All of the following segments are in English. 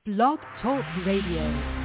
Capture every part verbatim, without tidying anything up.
Blog Talk Radio.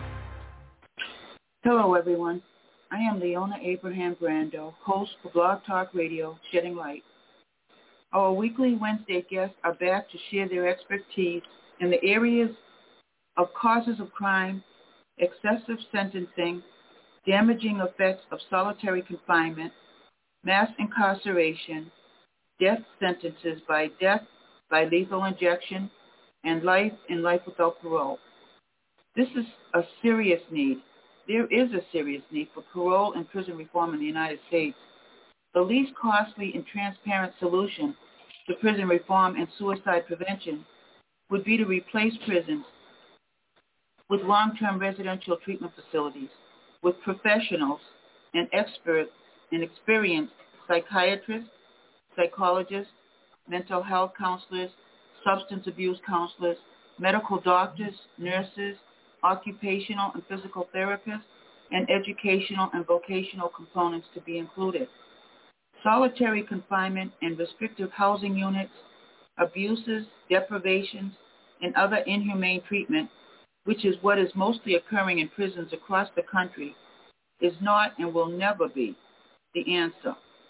Hello, everyone. I am Leona Abraham Brando, host for Blog Talk Radio, Shedding Light. Our weekly Wednesday guests are back to share their expertise in the areas of causes of crime, excessive sentencing, damaging effects of solitary confinement, mass incarceration, death sentences by death by lethal injection, and life and life without parole. This is a serious need. There is a serious need for parole and prison reform in the United States. The least costly and transparent solution to prison reform and suicide prevention would be to replace prisons with long-term residential treatment facilities, with professionals and experts and experienced psychiatrists, psychologists, mental health counselors, substance abuse counselors, medical doctors, nurses, occupational and physical therapists, and educational and vocational components to be included. Solitary confinement and restrictive housing units, abuses, deprivations, and other inhumane treatment, which is what is mostly occurring in prisons across the country, is not and will never be the answer.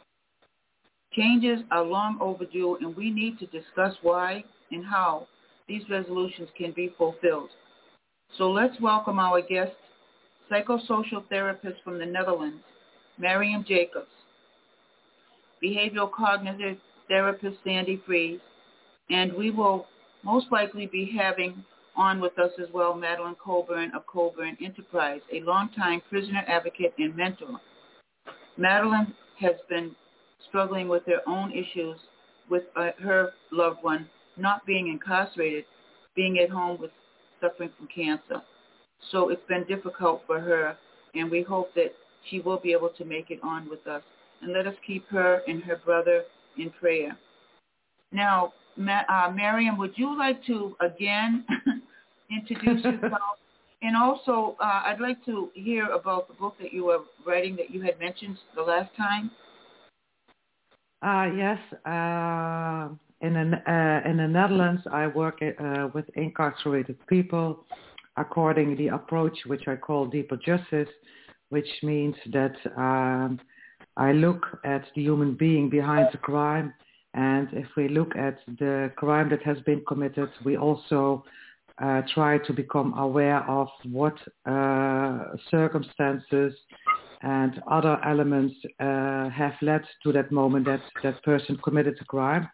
Changes are long overdue, and we need to discuss why and how these resolutions can be fulfilled. So let's welcome our guest, psychosocial therapist from the Netherlands, Miriam Jacobs, behavioral cognitive therapist, Sandy Fries, and we will most likely be having on with us as well Madeline Colburn of Colburn Enterprise, a longtime prisoner advocate and mentor. Madeline has been struggling with her own issues with uh, her loved one not being incarcerated, being at home with suffering from cancer. So it's been difficult for her, and we hope that she will be able to make it on with us. And let us keep her and her brother in prayer. Now, Ma- uh, Miriam, would you like to again introduce yourself? And also, uh, I'd like to hear about the book that you were writing that you had mentioned the last time. Uh, yes, uh, in, the, uh, in the Netherlands, I work uh, with incarcerated people according to the approach which I call deeper justice, which means that um, I look at the human being behind the crime, and if we look at the crime that has been committed, we also uh, try to become aware of what uh, circumstances and other elements uh, have led to that moment that that person committed the crime.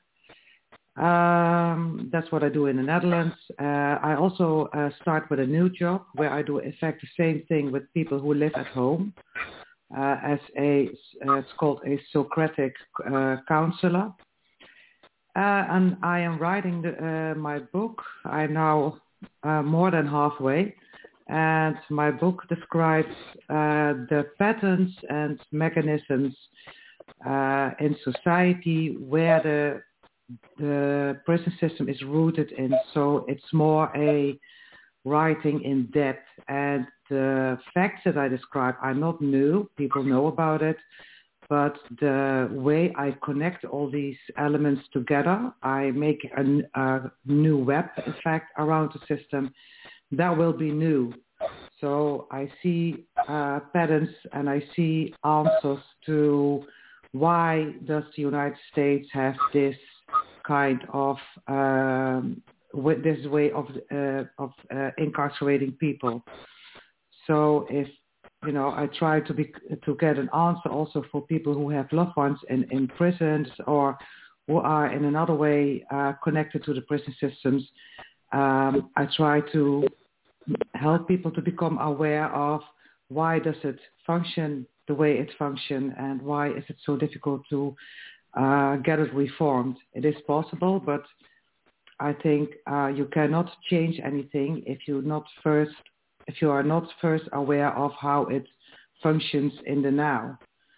Um, that's what I do in the Netherlands. Uh, I also uh, start with a new job where I do in fact the same thing with people who live at home uh, as a, uh, it's called a Socratic uh, counselor. Uh, and I am writing the, uh, my book. I'm now uh, more than halfway. And my book describes uh, the patterns and mechanisms uh, in society where the the prison system is rooted in. So it's more a writing in depth. And the facts that I describe are not new. People know about it. But the way I connect all these elements together, I make a, a new web, in fact, around the system. That will be new. So I see uh, patterns and I see answers to why does the United States have this kind of um, with this way of uh, of uh, incarcerating people. So if you know, I try to be to get an answer also for people who have loved ones in, in prisons or who are in another way uh, connected to the prison systems. Um, I try to help people to become aware of why does it function the way it functions and why is it so difficult to uh, get it reformed. It is possible, but I think uh, you cannot change anything if you not first if you are not first aware of how it functions in the now.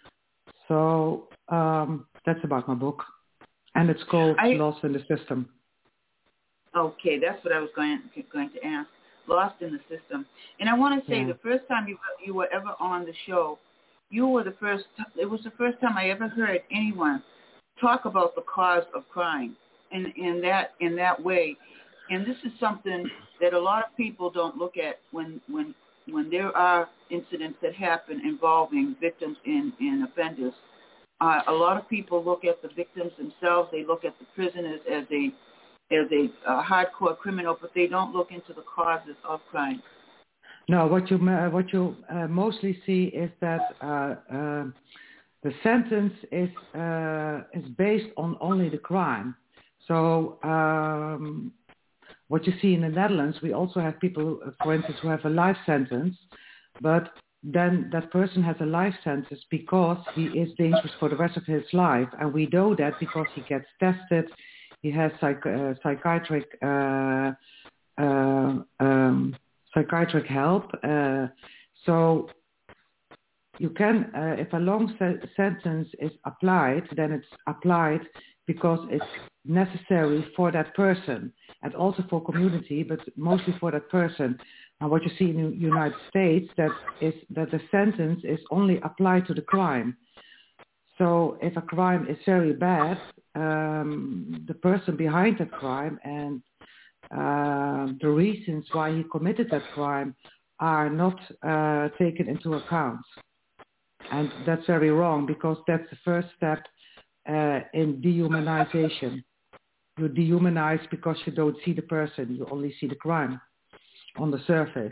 So um, that's about my book, and it's called I, Lost in the System. Okay, that's what I was going going to ask. Lost in the System. And I want to say yeah. the first time you you were ever on the show, you were the first, it was the first time I ever heard anyone talk about the cause of crime in, in that in that way. And this is something that a lot of people don't look at when when when there are incidents that happen involving victims and, and offenders. Uh, a lot of people look at the victims themselves. They look at the prisoners as a as a uh, hardcore criminal, but they don't look into the causes of crime. No, what you uh, what you uh, mostly see is that uh, uh, the sentence is uh, is based on only the crime. So um, what you see in the Netherlands, we also have people, uh, for instance, who have a life sentence, but then that person has a life sentence because he is dangerous for the rest of his life, and we know that because he gets tested, he has psych- uh, psychiatric uh, uh, um, psychiatric help. Uh, so you can, uh, if a long se- sentence is applied, then it's applied because it's necessary for that person and also for community, but mostly for that person. And what you see in the United States, that is that the sentence is only applied to the crime. So if a crime is very bad, um, the person behind that crime and uh, the reasons why he committed that crime are not uh, taken into account. And that's very wrong because that's the first step uh, in dehumanization. You dehumanize because you don't see the person, you only see the crime on the surface.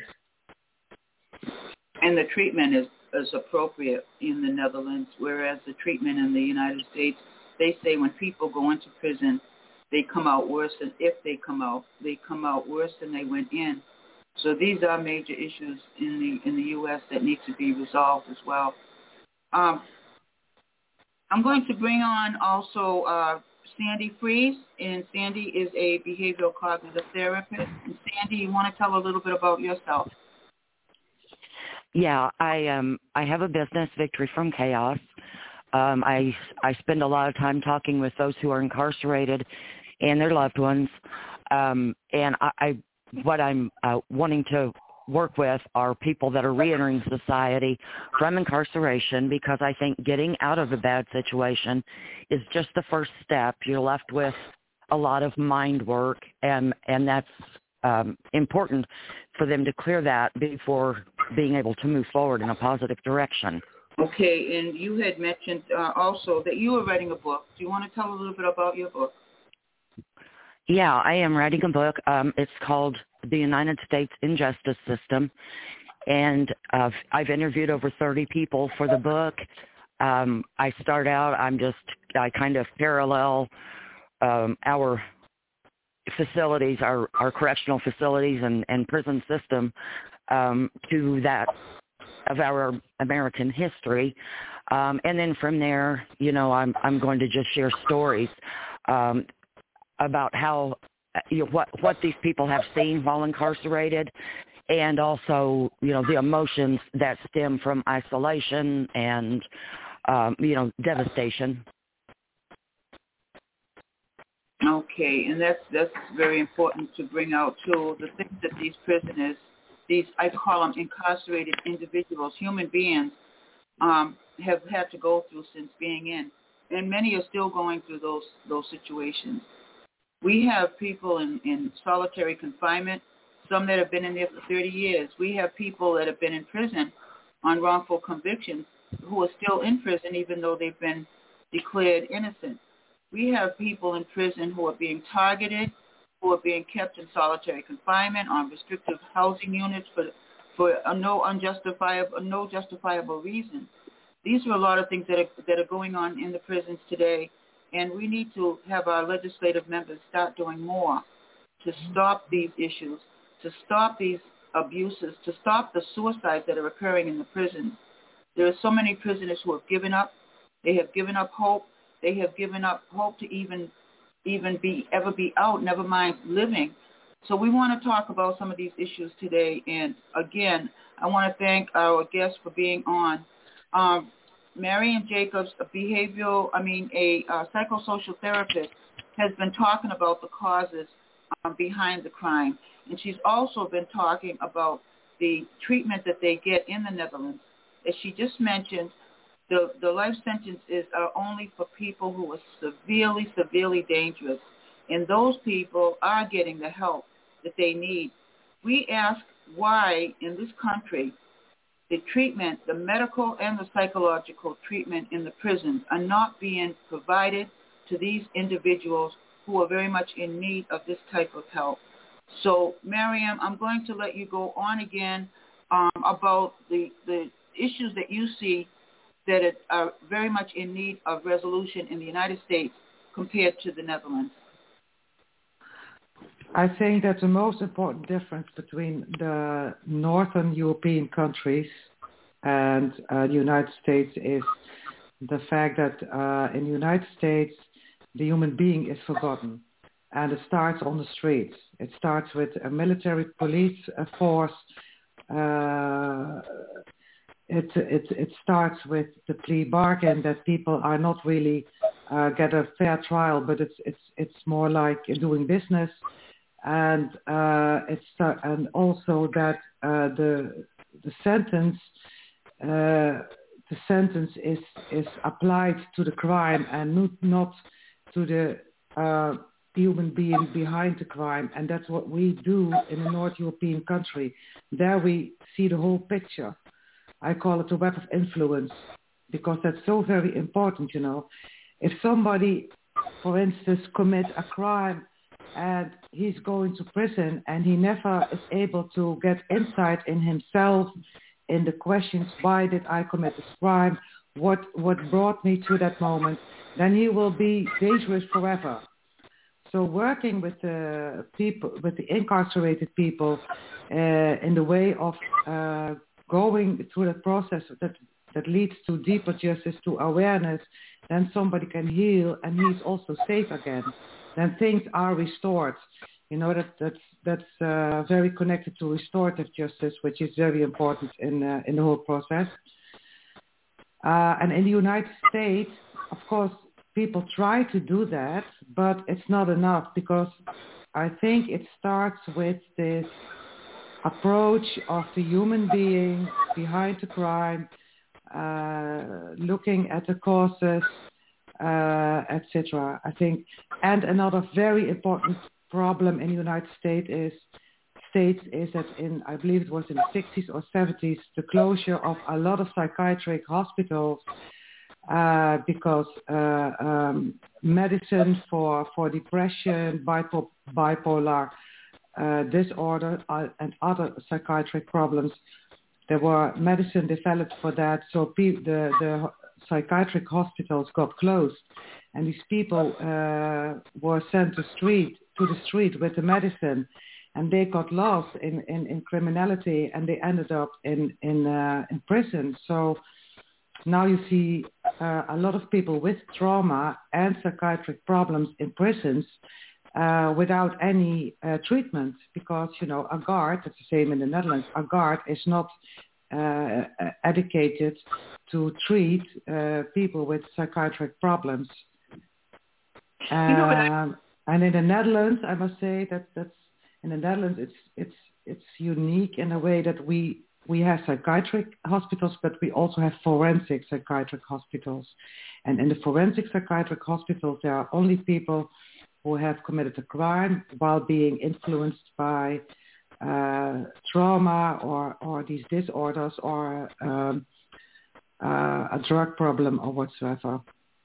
And the treatment is, is appropriate in the Netherlands, whereas the treatment in the United States, they say when people go into prison, they come out worse than if they come out. They come out worse than they went in. So these are major issues in the in the U S that need to be resolved as well. Um, I'm going to bring on also uh, Sandy Fries, and Sandy is a behavioral cognitive therapist. And Sandy, you want to tell a little bit about yourself? Yeah, I um I have a business, Victory from Chaos. Um, I I spend a lot of time talking with those who are incarcerated and their loved ones, um, and I, I what I'm uh, wanting to work with are people that are reentering society from incarceration, because I think getting out of a bad situation is just the first step. You're left with a lot of mind work, and and that's um, important for them to clear that before being able to move forward in a positive direction. Okay, and you had mentioned uh, also that you were writing a book. Do you want to tell a little bit about your book? Yeah, I am writing a book. Um, it's called The United States Injustice System, and uh, I've interviewed over thirty people for the book. Um, I start out, I'm just, I kind of parallel um, our facilities, our, our correctional facilities and, and prison system um, to that of our American history. Um, and then from there, you know, I'm I'm going to just share stories um, about how, you know, what, what these people have seen while incarcerated, and also, you know, the emotions that stem from isolation and, um, you know, devastation. Okay, and that's that's very important to bring out too. The things that these prisoners, these I call them incarcerated individuals, human beings, um, have had to go through since being in, and many are still going through those those situations. We have people in, in solitary confinement, some that have been in there for thirty years. We have people that have been in prison on wrongful convictions who are still in prison even though they've been declared innocent. We have people in prison who are being targeted, who are being kept in solitary confinement on restrictive housing units for for a no unjustifiable no justifiable reason. These are a lot of things that are that are going on in the prisons today, and we need to have our legislative members start doing more to stop these issues, to stop these abuses, to stop the suicides that are occurring in the prisons. There are so many prisoners who have given up. They have given up hope. They have given up hope to even even be ever be out, never mind living. So we want to talk about some of these issues today. And again, I want to thank our guests for being on. Um, Marian Jacobs, a behavioral, I mean, a uh, psychosocial therapist, has been talking about the causes um, behind the crime. And she's also been talking about the treatment that they get in the Netherlands. As she just mentioned, The, the life sentences are only for people who are severely, severely dangerous. and those people are getting the help that they need. We ask why in this country the treatment, the medical and the psychological treatment in the prisons are not being provided to these individuals who are very much in need of this type of help. So, Miriam, I'm going to let you go on again um, about the, the issues that you see that are very much in need of resolution in the United States compared to the Netherlands. I think that the most important difference between the Northern European countries and uh, the United States is the fact that uh, in the United States, the human being is forgotten. And it starts on the streets. It starts with a military police force. Uh, it, it, it starts with the plea bargain that people are not really uh, get a fair trial, but it's, it's, it's more like doing business. And uh, it's uh, and also that uh, the the sentence uh, the sentence is is applied to the crime and not not to the uh, human being behind the crime, and that's what we do in a North European country. There we see the whole picture. I call it a web of influence because that's so very important. You know, if somebody, for instance, commits a crime and he's going to prison and he never is able to get insight in himself, in the questions, why did I commit this crime, what what brought me to that moment, then he will be dangerous forever. So working with the people, with the incarcerated people uh, in the way of uh, going through the process that, that leads to deeper justice, to awareness, then somebody can heal and he's also safe again. Then things are restored. You know, that, that's, that's uh, very connected to restorative justice, which is very important in, uh, in the whole process. Uh, and in the United States, of course, people try to do that, but it's not enough because I think it starts with this approach of the human being behind the crime, uh, looking at the causes, uh, et cetera. I think, and another very important problem in the United States is States is that in, I believe it was in the sixties or seventies, the closure of a lot of psychiatric hospitals uh, because uh, um, medicine for, for depression, bipo- bipolar uh, disorder uh, and other psychiatric problems, there were medicine developed for that. So pe- the, the psychiatric hospitals got closed and these people uh, were sent to street to the street with the medicine. And they got lost in, in, in criminality and they ended up in, in, uh, in prison. So now you see uh, a lot of people with trauma and psychiatric problems in prisons uh, without any uh, treatment because, you know, a guard, it's the same in the Netherlands, a guard is not uh, educated to treat uh, people with psychiatric problems. Um, you know what I- and in the Netherlands, I must say that that's in the Netherlands, it's it's it's unique in a way that we we have psychiatric hospitals, but we also have forensic psychiatric hospitals. And in the forensic psychiatric hospitals, there are only people who have committed a crime while being influenced by uh, trauma or or these disorders or um, uh, a drug problem or whatsoever.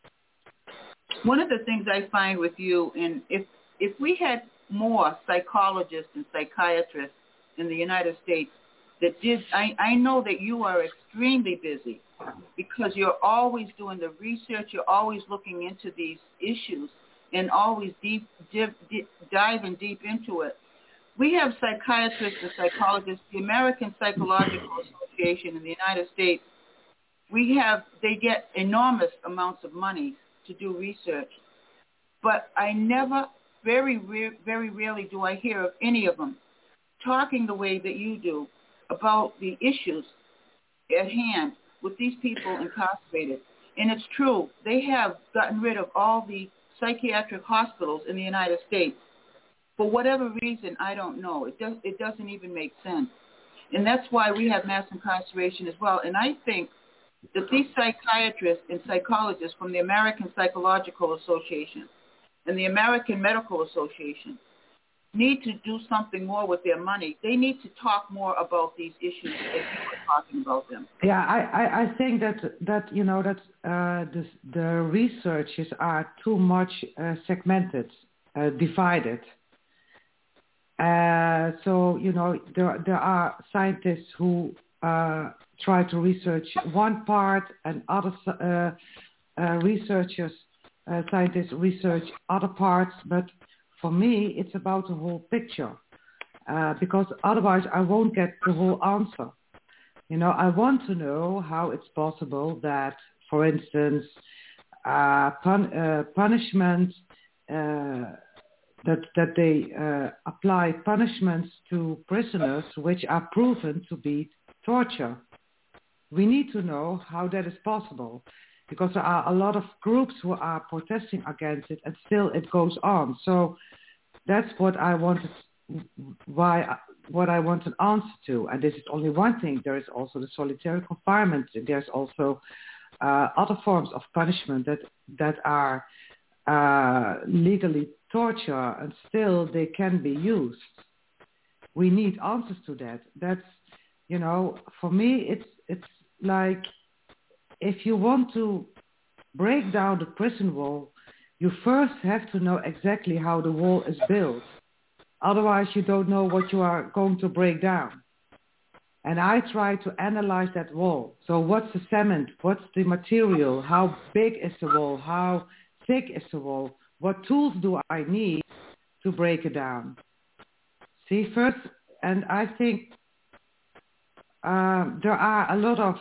One of the things I find with you, and if if we had more psychologists and psychiatrists in the United States that did, I, I know that you are extremely busy because you're always doing the research, you're always looking into these issues and always deep, deep, deep diving deep into it. We have psychiatrists and psychologists, the American Psychological Association in the United States, we have, they get enormous amounts of money to do research. But I never, very, re- very rarely do I hear of any of them talking the way that you do about the issues at hand with these people incarcerated. And it's true, they have gotten rid of all the psychiatric hospitals in the United States. For whatever reason, I don't know. It, does, it doesn't even make sense. And that's why we have mass incarceration as well. And I think that these psychiatrists and psychologists from the American Psychological Association and the American Medical Association need to do something more with their money. They need to talk more about these issues as you were talking about them. Yeah, I, I, I think that, that you know, that uh, the, the researches are too much uh, segmented, uh, divided. Uh, so, you know, there, there are scientists who uh, try to research one part and other uh, uh, researchers, uh, scientists research other parts. But for me, it's about the whole picture uh, because otherwise I won't get the whole answer. You know, I want to know how it's possible that, for instance, uh, pun- uh, punishment, uh, that that they uh, apply punishments to prisoners which are proven to be torture. We need to know how that is possible because there are a lot of groups who are protesting against it and still it goes on. So that's what I wanted, why what I want an answer to. And this is only one thing. There is also the solitary confinement. There's also uh, other forms of punishment that that are uh, legally torture and still they can be used. We need answers to that. That's, you know, for me it's it's like if you want to break down the prison wall, you first have to know exactly how the wall is built. Otherwise you don't know what you are going to break down. And I try to analyze that wall. So what's the cement? What's the material? How big is the wall? How thick is the wall? What tools do I need to break it down? See, first, and I think uh, there are a lot of,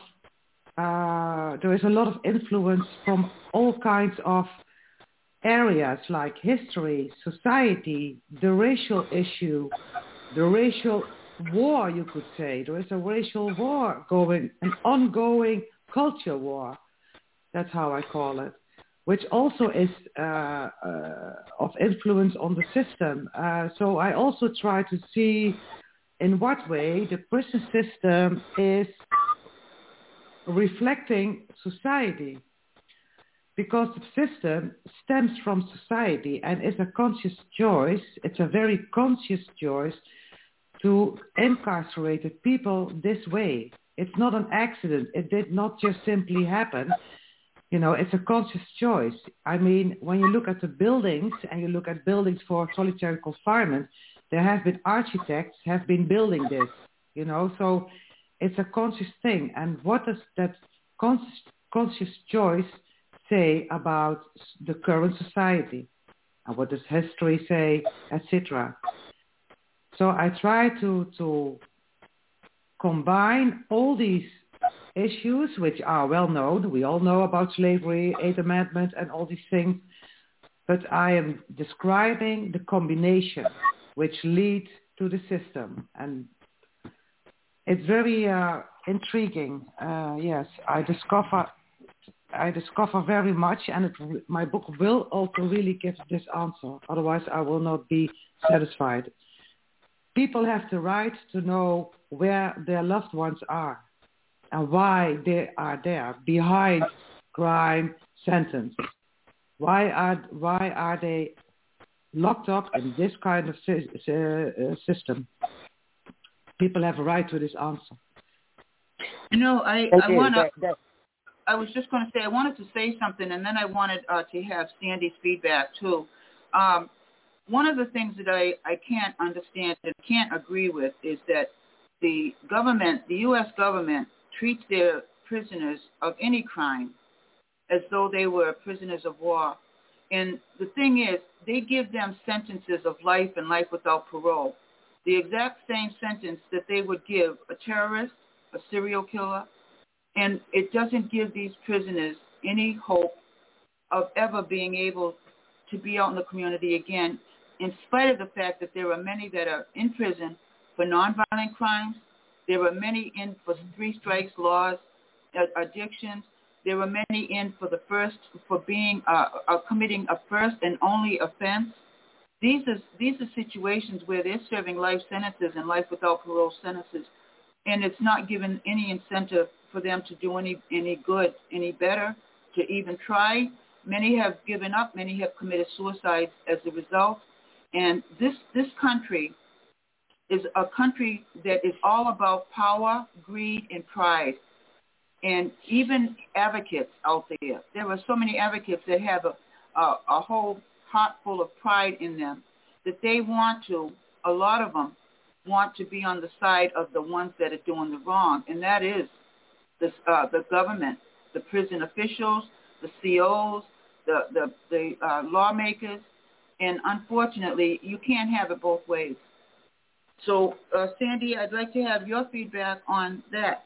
uh, there is a lot of influence from all kinds of areas like history, society, the racial issue, the racial war, you could say. There is a racial war going, an ongoing culture war. That's how I call it, which also is uh, uh, of influence on the system. Uh, so I also try to see in what way the prison system is reflecting society, because the system stems from society and is a conscious choice. It's a very conscious choice to incarcerate people this way. It's not an accident. It did not just simply happen. You know, it's a conscious choice. I mean, when you look at the buildings and you look at buildings for solitary confinement, there have been architects have been building this, you know, so it's a conscious thing. And what does that conscious, conscious choice say about the current society? And what does history say, et cetera? So I try to, to combine all these issues, which are well known. We all know about slavery, Eighth Amendment, and all these things. But I am describing the combination which leads to the system. And it's very uh, intriguing. Uh, yes, I discover I discover very much, and it, my book will also really give this answer. Otherwise, I will not be satisfied. People have the right to know where their loved ones are and why they are there behind crime sentence. Why are why are they locked up in this kind of system? People have a right to this answer. You know, I, I want to... I was just going to say, I wanted to say something, and then I wanted uh, to have Sandy's feedback, too. Um, one of the things that I, I can't understand and can't agree with is that the government, the U S government, treats their prisoners of any crime as though they were prisoners of war. And the thing is, they give them sentences of life and life without parole, the exact same sentence that they would give a terrorist, a serial killer, and it doesn't give these prisoners any hope of ever being able to be out in the community again, in spite of the fact that there are many that are in prison for nonviolent crimes. There are many in for three strikes laws, addictions. There are many in for the first, for being, uh, uh, committing a first and only offense. These are, these are situations where they're serving life sentences and life without parole sentences, and it's not given any incentive for them to do any, any good, any better, to even try. many have given up. Many have committed suicide as a result. And this this country is a country that is all about power, greed, and pride. And even advocates out there, there are so many advocates that have a, a, a whole heart full of pride in them that they want to, a lot of them, want to be on the side of the ones that are doing the wrong. And that is the, uh, the government, the prison officials, the C Os, the, the, the uh, lawmakers. And unfortunately, you can't have it both ways. So, uh, Sandy, I'd like to have your feedback on that.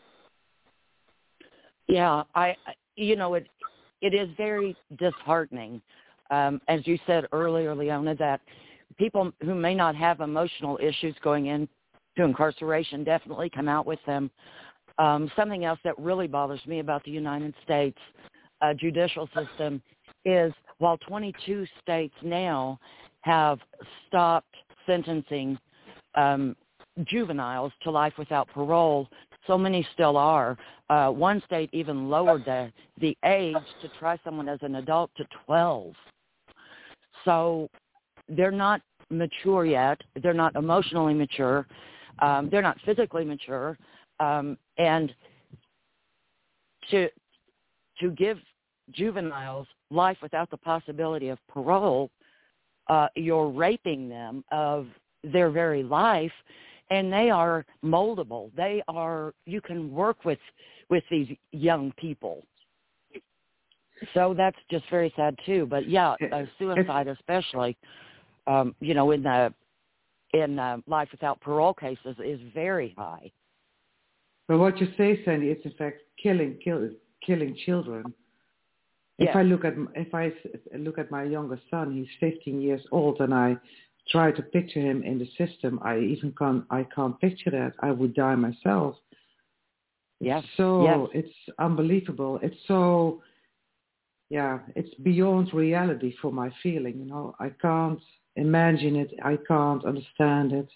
Yeah, I, you know, it it is very disheartening, um, as you said earlier, Leona, that people who may not have emotional issues going into incarceration definitely come out with them. Um, something else that really bothers me about the United States uh, judicial system is while twenty-two states now have stopped sentencing um, juveniles to life without parole, so many still are. Uh, one state even lowered the, the age to try someone as an adult to twelve. So they're not mature yet. They're not emotionally mature. Um, they're not physically mature. Um, and to to give juveniles life without the possibility of parole, uh, you're raping them of their very life, and they are moldable. They are, you can work with, with these young people. So that's just very sad too. But yeah, uh, suicide especially, um, you know, in the in uh, life without parole cases is very high. But what you say, Sandy, it's in fact killing, kill, killing children. If Yes. I look at if I look at my youngest son, he's fifteen years old, and I try to picture him in the system. I even can't. I can't picture that. I would die myself. Yes. So yes. it's unbelievable. It's so, yeah. It's beyond reality for my feeling. You know, I can't imagine it. I can't understand it.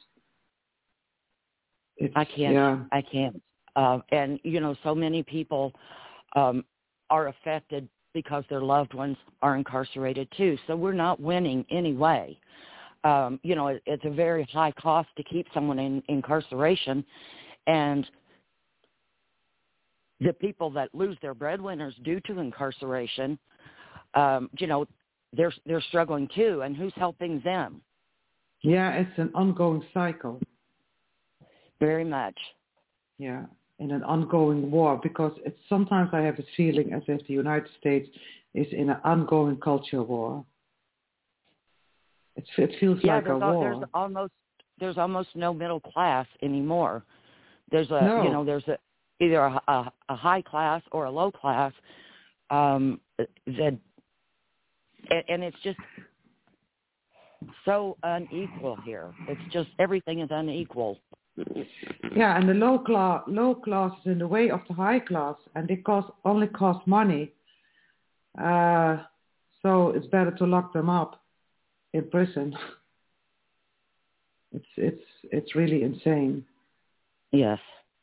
It's, I can't. Yeah. I can't. Uh, and you know, so many people um, are affected because their loved ones are incarcerated too. So we're not winning anyway. Um, you know, it, it's a very high cost to keep someone in incarceration, and the people that lose their breadwinners due to incarceration, um, you know, they're they're struggling too. And who's helping them? Yeah, it's an ongoing cycle. Very much. Yeah, in an ongoing war, because it's sometimes I have a feeling as if the United States is in an ongoing culture war. It's, it feels yeah, like a there's war. Al, there's almost there's almost no middle class anymore. There's a no. you know there's a either a, a, a high class or a low class. Um, that and, and it's just so unequal here. It's just everything is unequal. Yeah, and the low class, low class is in the way of the high class, and they cost only cost money. Uh, so it's better to lock them up in prison. It's it's it's really insane. Yes.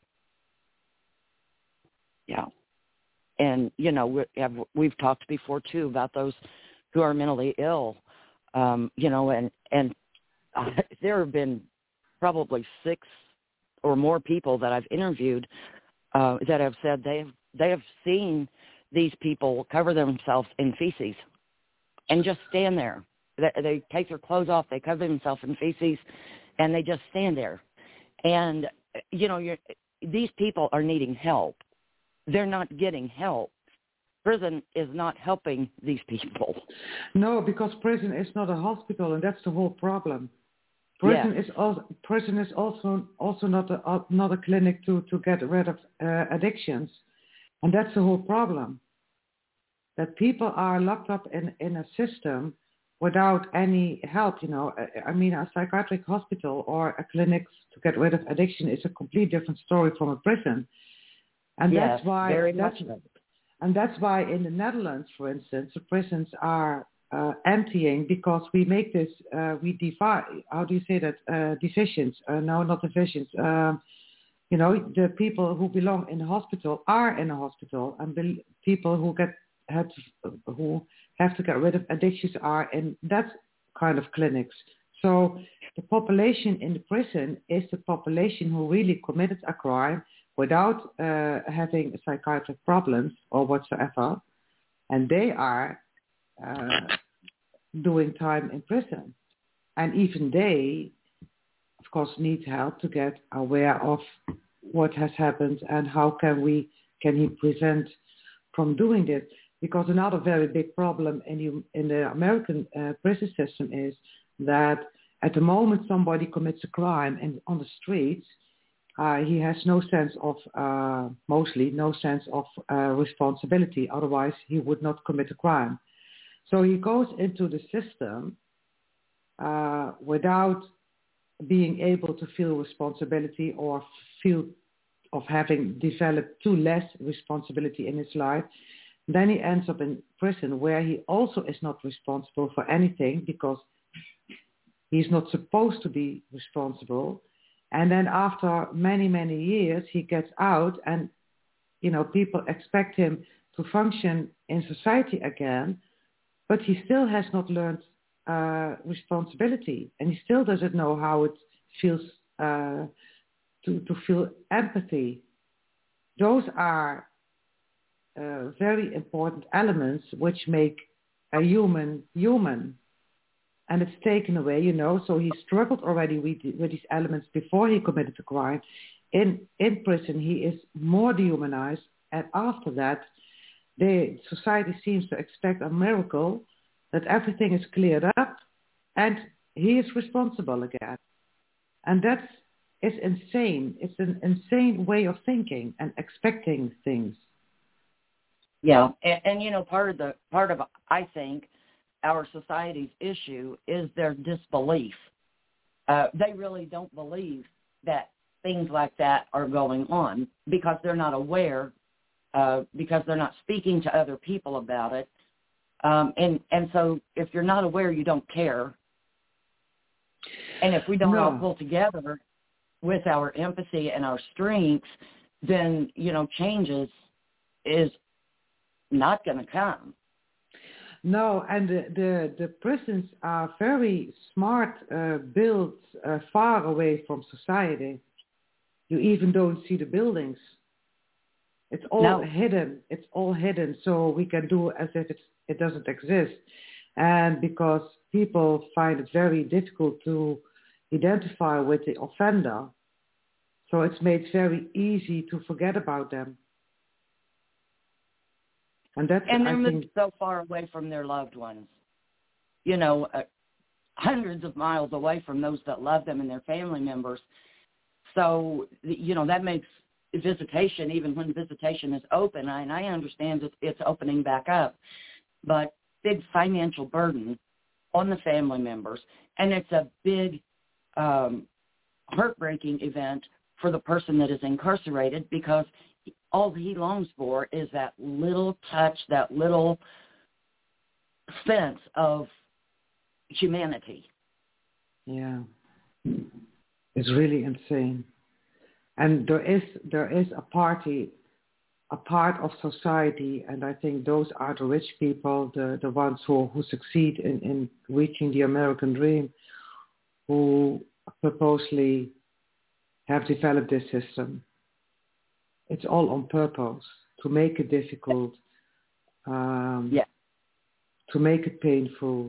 Yeah. And you know we have, we've talked before too about those who are mentally ill. Um, you know, and and uh, there have been probably six or more people that I've interviewed uh, that have said they have, they have seen these people cover themselves in feces and just stand there. They, they take their clothes off, they cover themselves in feces, and they just stand there. And, you know, you're, these people are needing help. They're not getting help. Prison is not helping these people. No, because prison is not a hospital, and that's the whole problem. Prison yes. is also prison is also also not a uh, not a clinic to, to get rid of uh, addictions, and that's the whole problem. That people are locked up in, in a system without any help. You know, I, I mean, a psychiatric hospital or a clinic to get rid of addiction is a completely different story from a prison, and yes, that's why very that's much. and that's why in the Netherlands, for instance, the prisons are Uh, emptying because we make this, uh, we divide, how do you say that, uh, decisions, uh, no, not divisions, um, you know, the people who belong in the hospital are in a hospital, and the people who get, have, who have to get rid of addictions are in that kind of clinics. So the population in the prison is the population who really committed a crime without uh, having psychiatric problems or whatsoever. And they are uh, doing time in prison. And even they, of course, need help to get aware of what has happened and how can we can he prevent from doing this. Because another very big problem in the, in the American uh, prison system is that at the moment somebody commits a crime and on the streets, uh, he has no sense of, uh, mostly no sense of uh, responsibility. Otherwise, he would not commit a crime. So he goes into the system uh, without being able to feel responsibility or feel of having developed too less responsibility in his life. Then he ends up in prison where he also is not responsible for anything because he's not supposed to be responsible. And then after many, many years, he gets out and, you know, people expect him to function in society again, but he still has not learned uh, responsibility, and he still doesn't know how it feels uh, to, to feel empathy. Those are uh, very important elements which make a human human. And it's taken away, you know, so he struggled already with, with these elements before he committed the crime. In, in prison, he is more dehumanized, and after that, the society seems to expect a miracle that everything is cleared up and he is responsible again. And that's it's insane. It's an insane way of thinking and expecting things. Yeah, and, and you know, part of the part of I think our society's issue is their disbelief. Uh, they really don't believe that things like that are going on because they're not aware, uh, because they're not speaking to other people about it. Um, and, and so if you're not aware, you don't care. And if we don't no. all pull together with our empathy and our strengths, then, you know, changes is not going to come. No, and the, the, the prisons are very smart, uh, built uh, far away from society. You even don't see the buildings. It's all no. hidden. It's all hidden, so we can do as if it's, it doesn't exist. And because people find it very difficult to identify with the offender, so it's made very easy to forget about them. And that's, and they're I moved think, so far away from their loved ones, you know, uh, hundreds of miles away from those that love them and their family members. So, you know, that makes visitation, even when visitation is open, and I understand that it's opening back up, but big financial burden on the family members. And it's a big um, heartbreaking event for the person that is incarcerated because all he longs for is that little touch, that little sense of humanity. Yeah, it's really insane. And there is there is a party, a part of society, and I think those are the rich people, the, the ones who, who succeed in, in reaching the American dream, who purposely have developed this system. It's all on purpose, to make it difficult, um, yeah. to make it painful.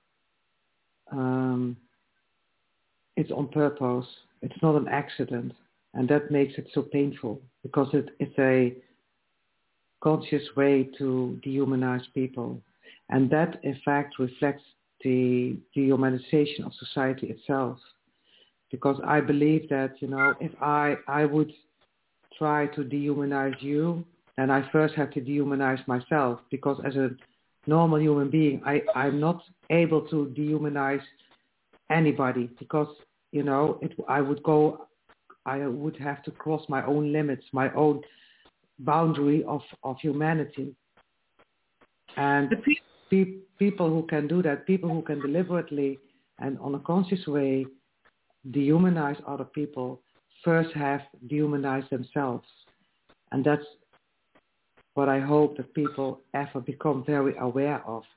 Um, it's on purpose. It's not an accident. And that makes it so painful because it, it's a conscious way to dehumanize people. And that, in fact, reflects the dehumanization of society itself. Because I believe that, you know, if I, I would try to dehumanize you, then I first have to dehumanize myself, because as a normal human being, I, I'm not able to dehumanize anybody because, you know, it, I would go, I would have to cross my own limits, my own boundary of, of humanity. And pe- people who can do that, people who can deliberately and on a conscious way dehumanize other people, first have dehumanized themselves. And that's what I hope that people ever become very aware of,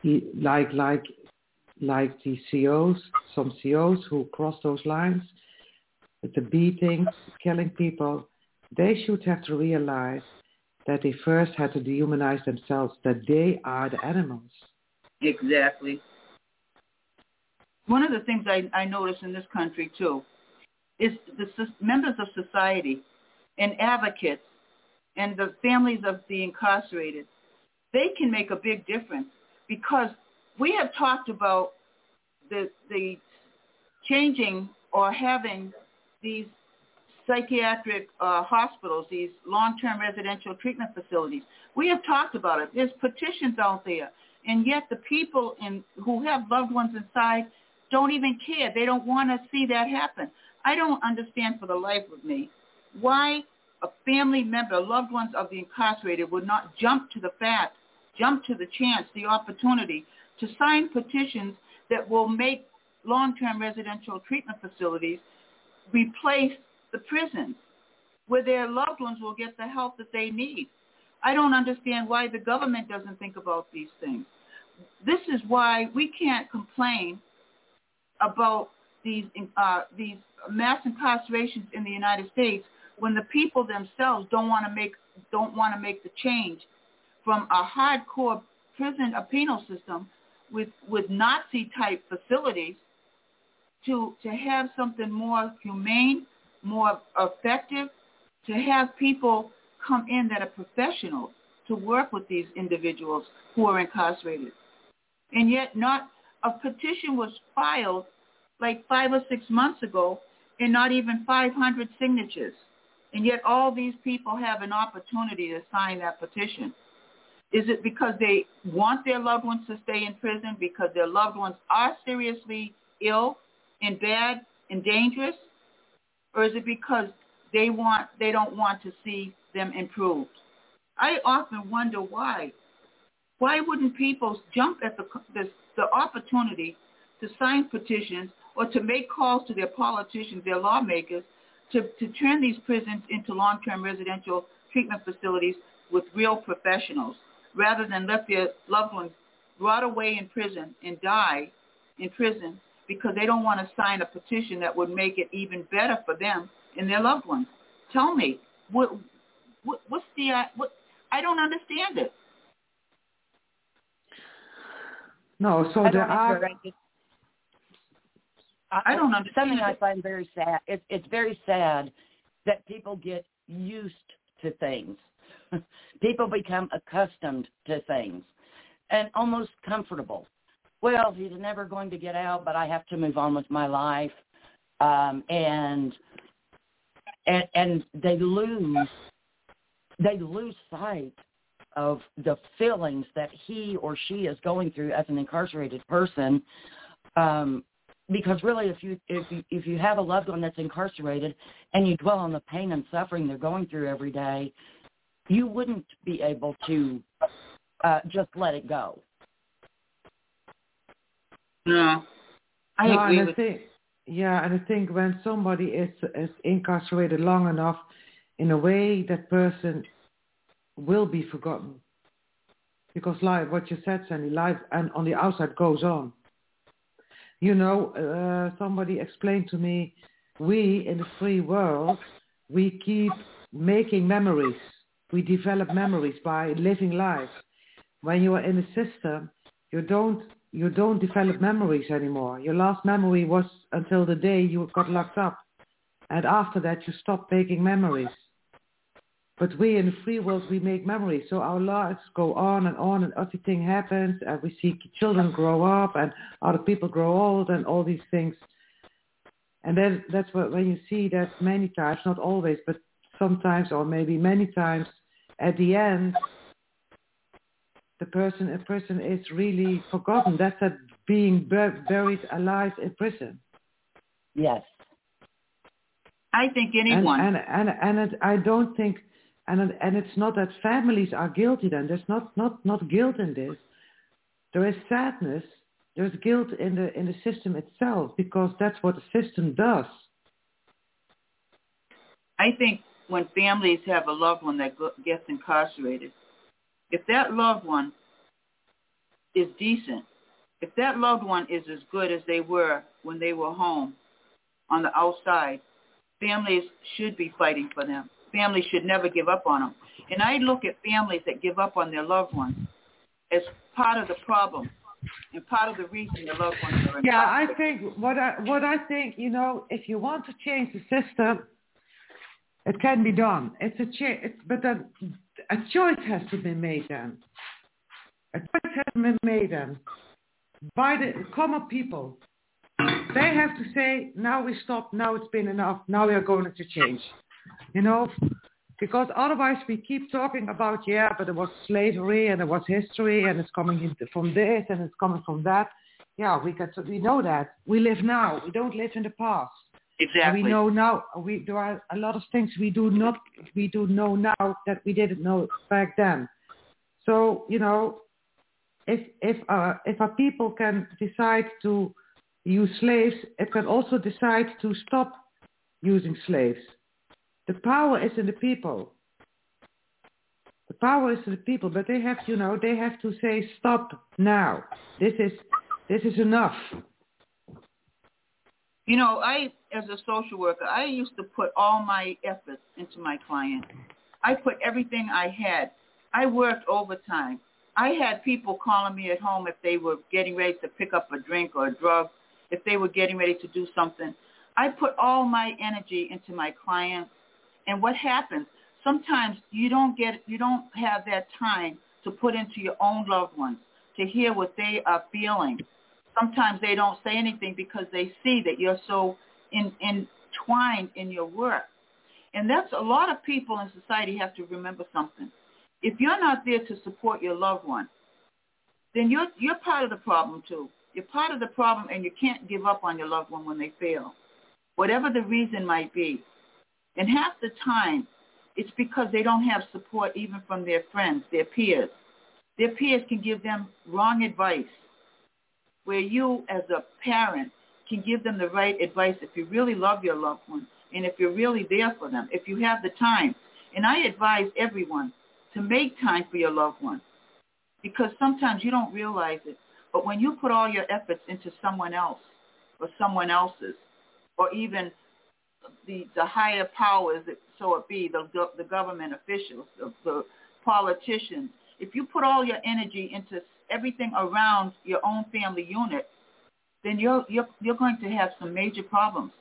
he, like like like the C Os, some C Os who cross those lines with the beatings, killing people, they should have to realize that they first had to dehumanize themselves, that they are the animals. Exactly. One of the things I, I notice in this country, too, is the members of society and advocates and the families of the incarcerated, they can make a big difference because we have talked about the the changing or having these psychiatric uh, hospitals, these long-term residential treatment facilities. We have talked about it. There's petitions out there, and yet the people in, who have loved ones inside don't even care. They don't want to see that happen. I don't understand for the life of me why a family member, loved ones of the incarcerated would not jump to the fact, jump to the chance, the opportunity to sign petitions that will make long-term residential treatment facilities replace the prisons where their loved ones will get the help that they need. I don't understand why the government doesn't think about these things. This is why we can't complain about these uh, these mass incarcerations in the United States when the people themselves don't want to make don't want to make the change from a hardcore prison, a penal system with with Nazi type facilities to to have something more humane, more effective, to have people come in that are professionals to work with these individuals who are incarcerated. And yet not a petition was filed like five or six months ago and not even five hundred signatures. And yet all these people have an opportunity to sign that petition. Is it because they want their loved ones to stay in prison, because their loved ones are seriously ill and bad and dangerous? Or is it because they want they don't want to see them improved? I often wonder why. Why wouldn't people jump at the, the, the opportunity to sign petitions or to make calls to their politicians, their lawmakers, to, to turn these prisons into long-term residential treatment facilities with real professionals, rather than let their loved ones rot away in prison and die in prison because they don't want to sign a petition that would make it even better for them and their loved ones? Tell me, what, what what's the, uh, what, I don't understand it. No, so I there don't are... either. I, just, I, I don't understand Something it. I find very sad. It, it's very sad that people get used to things. People become accustomed to things and almost comfortable. Well, he's never going to get out, but I have to move on with my life. Um, and, and and they lose they lose sight of the feelings that he or she is going through as an incarcerated person. Um, because really, if you if you if you have a loved one that's incarcerated and you dwell on the pain and suffering they're going through every day, you wouldn't be able to uh, just let it go. No, I no, agree and with I think, yeah, and I think when somebody is, is incarcerated long enough, in a way, that person will be forgotten. Because life, what you said, Sandy, life and on the outside goes on. You know, uh, somebody explained to me, we in the free world, we keep making memories. We develop memories by living life. When you are in the system, you don't you don't develop memories anymore. Your last memory was until the day you got locked up. And after that, you stop making memories. But we in the free world, we make memories. So our lives go on and on, and everything happens, and we see children grow up, and other people grow old, and all these things. And then that's what, when you see that many times, not always, but sometimes or maybe many times, at the end, the person, a person is really forgotten. That's that being bur- buried alive in prison. Yes. I think anyone. And and and, and it, I don't think, and and it's not that families are guilty. Then there's not not not guilt in this. There is sadness. There's guilt in the in the system itself, because that's what the system does. I think when families have a loved one that gets incarcerated, if that loved one is decent, if that loved one is as good as they were when they were home on the outside, families should be fighting for them. Families should never give up on them. And I look at families that give up on their loved ones as part of the problem and part of the reason their loved ones are in Yeah, I think what I what I think, you know, if you want to change the system, it can be done. It's a cha- it's, but then a choice has to be made then. A choice has to be made then by the common people. They have to say, now we stop, now it's been enough, now we are going to change. You know, because otherwise we keep talking about, yeah, but it was slavery and it was history and it's coming from this and it's coming from that. Yeah, we got to, we know that. We live now. We don't live in the past. Exactly. And we know now, we, there are a lot of things we do not, we do know now that we didn't know back then. So, you know, if, if, uh, if our people can decide to use slaves, it can also decide to stop using slaves. The power is in the people. The power is in the people, but they have, you know, they have to say, stop now. This is, this is enough. You know, I, as a social worker, I used to put all my efforts into my client. I put everything I had. I worked overtime. I had people calling me at home if they were getting ready to pick up a drink or a drug, if they were getting ready to do something. I put all my energy into my clients. And what happens, sometimes you don't get, you don't have that time to put into your own loved ones, to hear what they are feeling. Sometimes they don't say anything because they see that you're so in, entwined in your work. And that's a lot of people in society have to remember something. If you're not there to support your loved one, then you're, you're part of the problem too. You're part of the problem, and you can't give up on your loved one when they fail, whatever the reason might be. And half the time, it's because they don't have support even from their friends, their peers. Their peers can give them wrong advice, where you as a parent can give them the right advice if you really love your loved one and if you're really there for them, if you have the time. And I advise everyone to make time for your loved one, because sometimes you don't realize it, but when you put all your efforts into someone else or someone else's, or even the, the higher powers, so it be, the, the government officials, the, the politicians, if you put all your energy into everything around your own family unit, then you're, you're, you're going to have some major problems.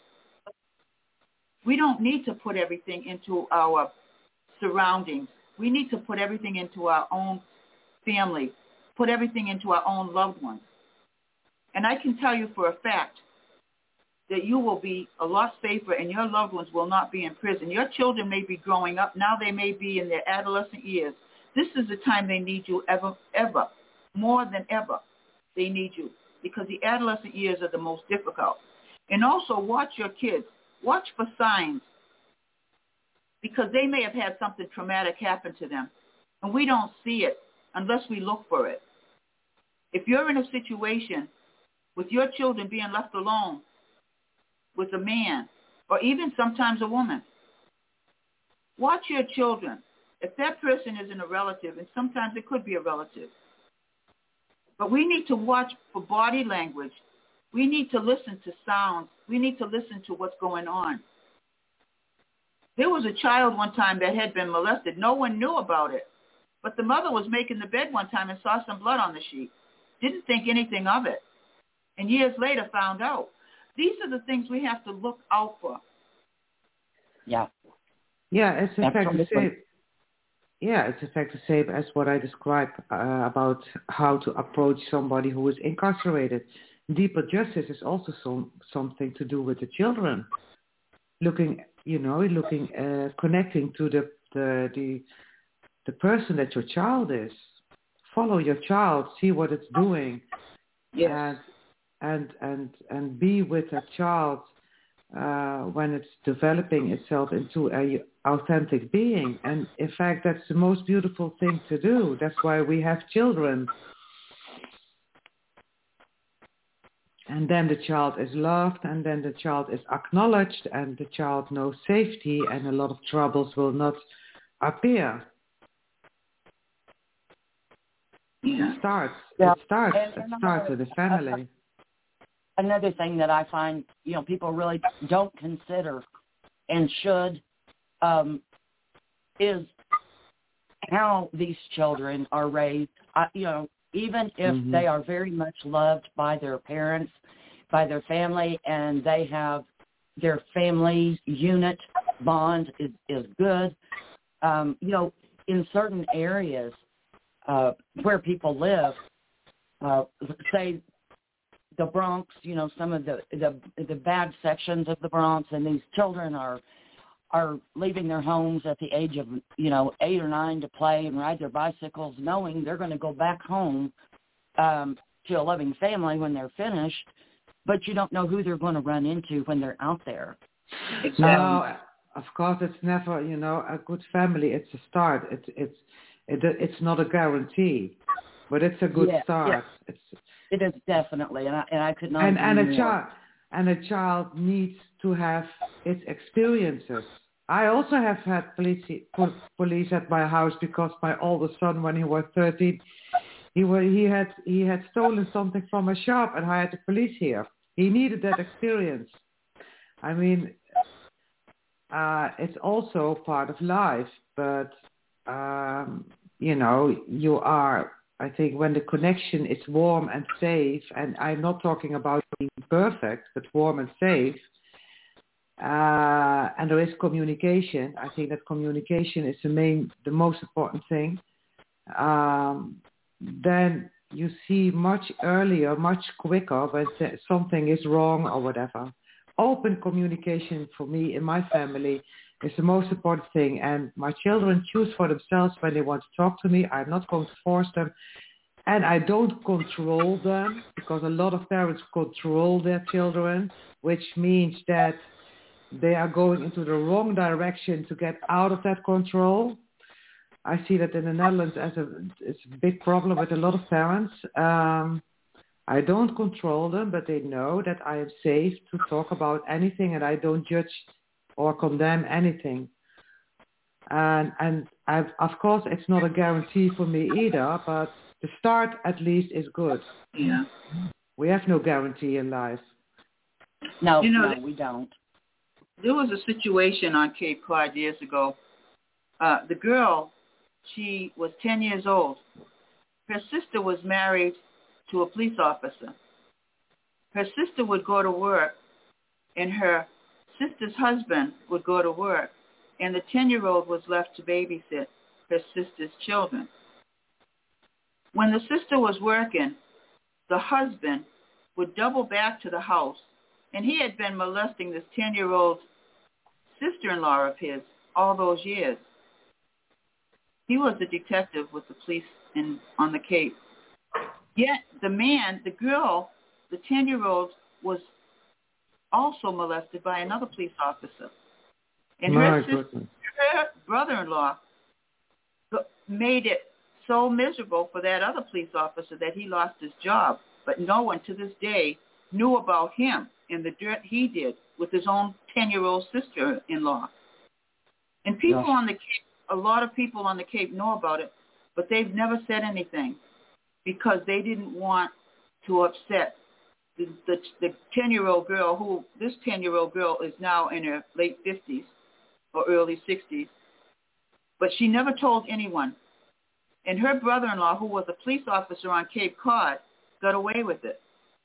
We don't need to put everything into our surroundings. We need to put everything into our own family, put everything into our own loved ones. And I can tell you for a fact that you will be a lot safer and your loved ones will not be in prison. Your children may be growing up. Now they may be in their adolescent years. This is the time they need you ever, ever, more than ever. They need you because the adolescent years are the most difficult. And also watch your kids. Watch for signs, because they may have had something traumatic happen to them, and we don't see it unless we look for it. If you're in a situation with your children being left alone with a man, or even sometimes a woman, watch your children. If that person isn't a relative, and sometimes it could be a relative, but we need to watch for body language. We need to listen to sounds. We need to listen to what's going on. There was a child one time that had been molested. No one knew about it. But the mother was making the bed one time and saw some blood on the sheet. Didn't think anything of it. And years later found out. These are the things we have to look out for. Yeah. Yeah, it's in fact the Absolutely. same. Yeah, it's in fact the same as what I described uh, about how to approach somebody who is incarcerated. Deeper justice is also some, something to do with the children. Looking, you know, looking, uh, connecting to the, the the the person that your child is. Follow your child, see what it's doing, Yes. and and and and be with that child uh, when it's developing itself into a authentic being. And in fact, that's the most beautiful thing to do. That's why we have children. And then the child is loved, and then the child is acknowledged, and the child knows safety, and a lot of troubles will not appear. Yeah. It starts. Yeah. It starts. And, and it starts with the family. Another thing that I find, you know, people really don't consider and should um, is how these children are raised. Uh, you know, even if mm-hmm. they are very much loved by their parents, by their family, and they have their family unit bond is, is good. Um, you know, in certain areas uh, where people live, uh, say the Bronx, you know, some of the, the the bad sections of the Bronx, and these children are are leaving their homes at the age of, you know, eight or nine to play and ride their bicycles, knowing they're going to go back home um, to a loving family when they're finished, but you don't know who they're going to run into when they're out there. Exactly. No, of course, it's never, you know, a good family. It's a start. It's it's it, it's not a guarantee, but it's a good yeah, start. Yeah. It's it is definitely, and I and I could not. And and a more. child and a child needs to have its experiences. I also have had police police at my house because my oldest son, when he was thirteen, he was, he had he had stolen something from a shop, and I had the police here. He needed that experience. I mean, uh, it's also part of life, but um, you know, you are. I think when the connection is warm and safe, and I'm not talking about being perfect, but warm and safe, uh, and there is communication. I think that communication is the main, the most important thing. Um, then you see much earlier, much quicker when something is wrong or whatever. Open communication for me in my family is the most important thing, and my children choose for themselves when they want to talk to me. I'm not going to force them, and I don't control them, because a lot of parents control their children, which means that they are going into the wrong direction to get out of that control. I see that in the Netherlands as a it's a big problem with a lot of parents. Um, I don't control them, but they know that I am safe to talk about anything, and I don't judge or condemn anything. And and I've, of course, it's not a guarantee for me either, but the start at least is good. Yeah. We have no guarantee in life. No, you know, no, we don't. There was a situation on Cape Cod years ago. Uh, the girl, she was ten years old. Her sister was married to a police officer. Her sister would go to work, and her sister's husband would go to work, and the ten-year-old was left to babysit her sister's children. When the sister was working, the husband would double back to the house, and he had been molesting this ten-year-old sister-in-law of his all those years. He was a detective with the police in, on the Cape. Yet the man, the girl, the ten-year-old, was also molested by another police officer. And My her, sister, goodness. her brother-in-law made it so miserable for that other police officer that he lost his job. But no one to this day knew about him and the dirt he did with his own ten-year-old sister-in-law. And people Yeah. on the Cape, a lot of people on the Cape know about it, but they've never said anything because they didn't want to upset the, the, the ten-year-old girl who, this ten-year-old girl is now in her late fifties or early sixties, but she never told anyone. And her brother-in-law, who was a police officer on Cape Cod, got away with it.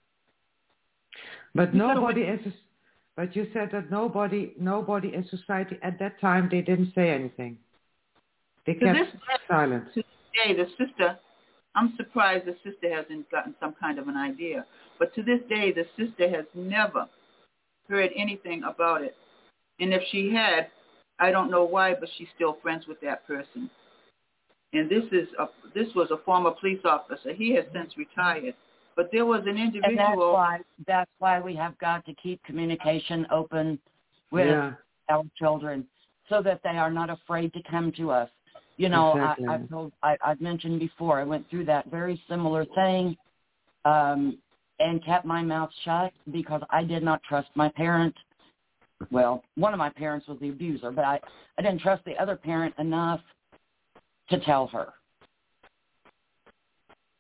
But He got nobody away- is. But you said that nobody, nobody in society at that time, they didn't say anything. They To kept this day, silent. to this day, the sister, I'm surprised the sister hasn't gotten some kind of an idea. But to this day, the sister has never heard anything about it. And if she had, I don't know why, but she's still friends with that person. And this is a, this was a former police officer. He has since retired. But there was an individual. And that's why that's why we have got to keep communication open with Yeah. our children, so that they are not afraid to come to us. You know, Exactly. I, I've told, I, I've mentioned before, I went through that very similar thing, um, and kept my mouth shut because I did not trust my parent. Well, one of my parents was the abuser, but I, I didn't trust the other parent enough to tell her.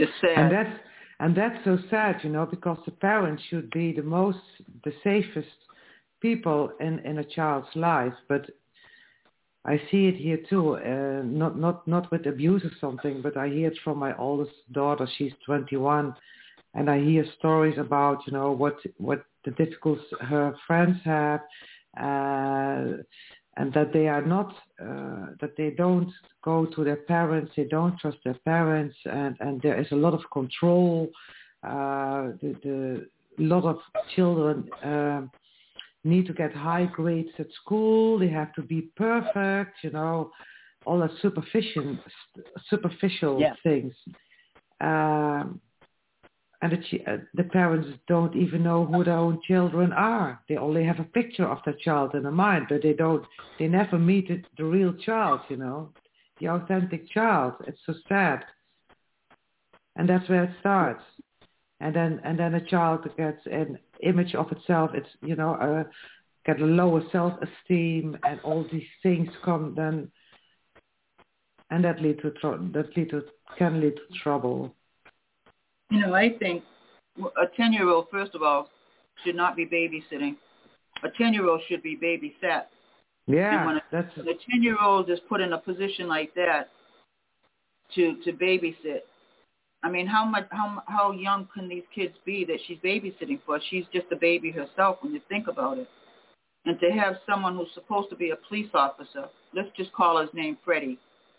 It's sad. And that's and that's so sad, you know, because the parents should be the most, the safest people in, in a child's life. But I see it here too, uh, not not not with abuse or something, but I hear it from my oldest daughter. She's twenty-one, and I hear stories about, you know, what what the difficulties her friends have, uh, and that they are not, uh, that they don't go to their parents, they don't trust their parents, and, and there is a lot of control. Uh, the, the lot of children uh, need to get high grades at school. They have to be perfect, you know, all that superficial, superficial yeah. things. Um, and the, uh, the parents don't even know who their own children are. They only have a picture of the child in their mind, but they don't. They never meet it, the real child, you know, the authentic child. It's so sad. And that's where it starts. And then and then a child gets an image of itself. It's, you know, uh, get a lower self-esteem, and all these things come then, and that lead to tr- that lead to can lead to trouble. You know, I think a ten-year-old, first of all, should not be babysitting. A ten-year-old should be babysat. Yeah, and when a, that's when a ten-year-old is put in a position like that to to babysit, I mean, how much how how young can these kids be that she's babysitting for? She's just a baby herself when you think about it. And to have someone who's supposed to be a police officer, let's just call his name Freddie,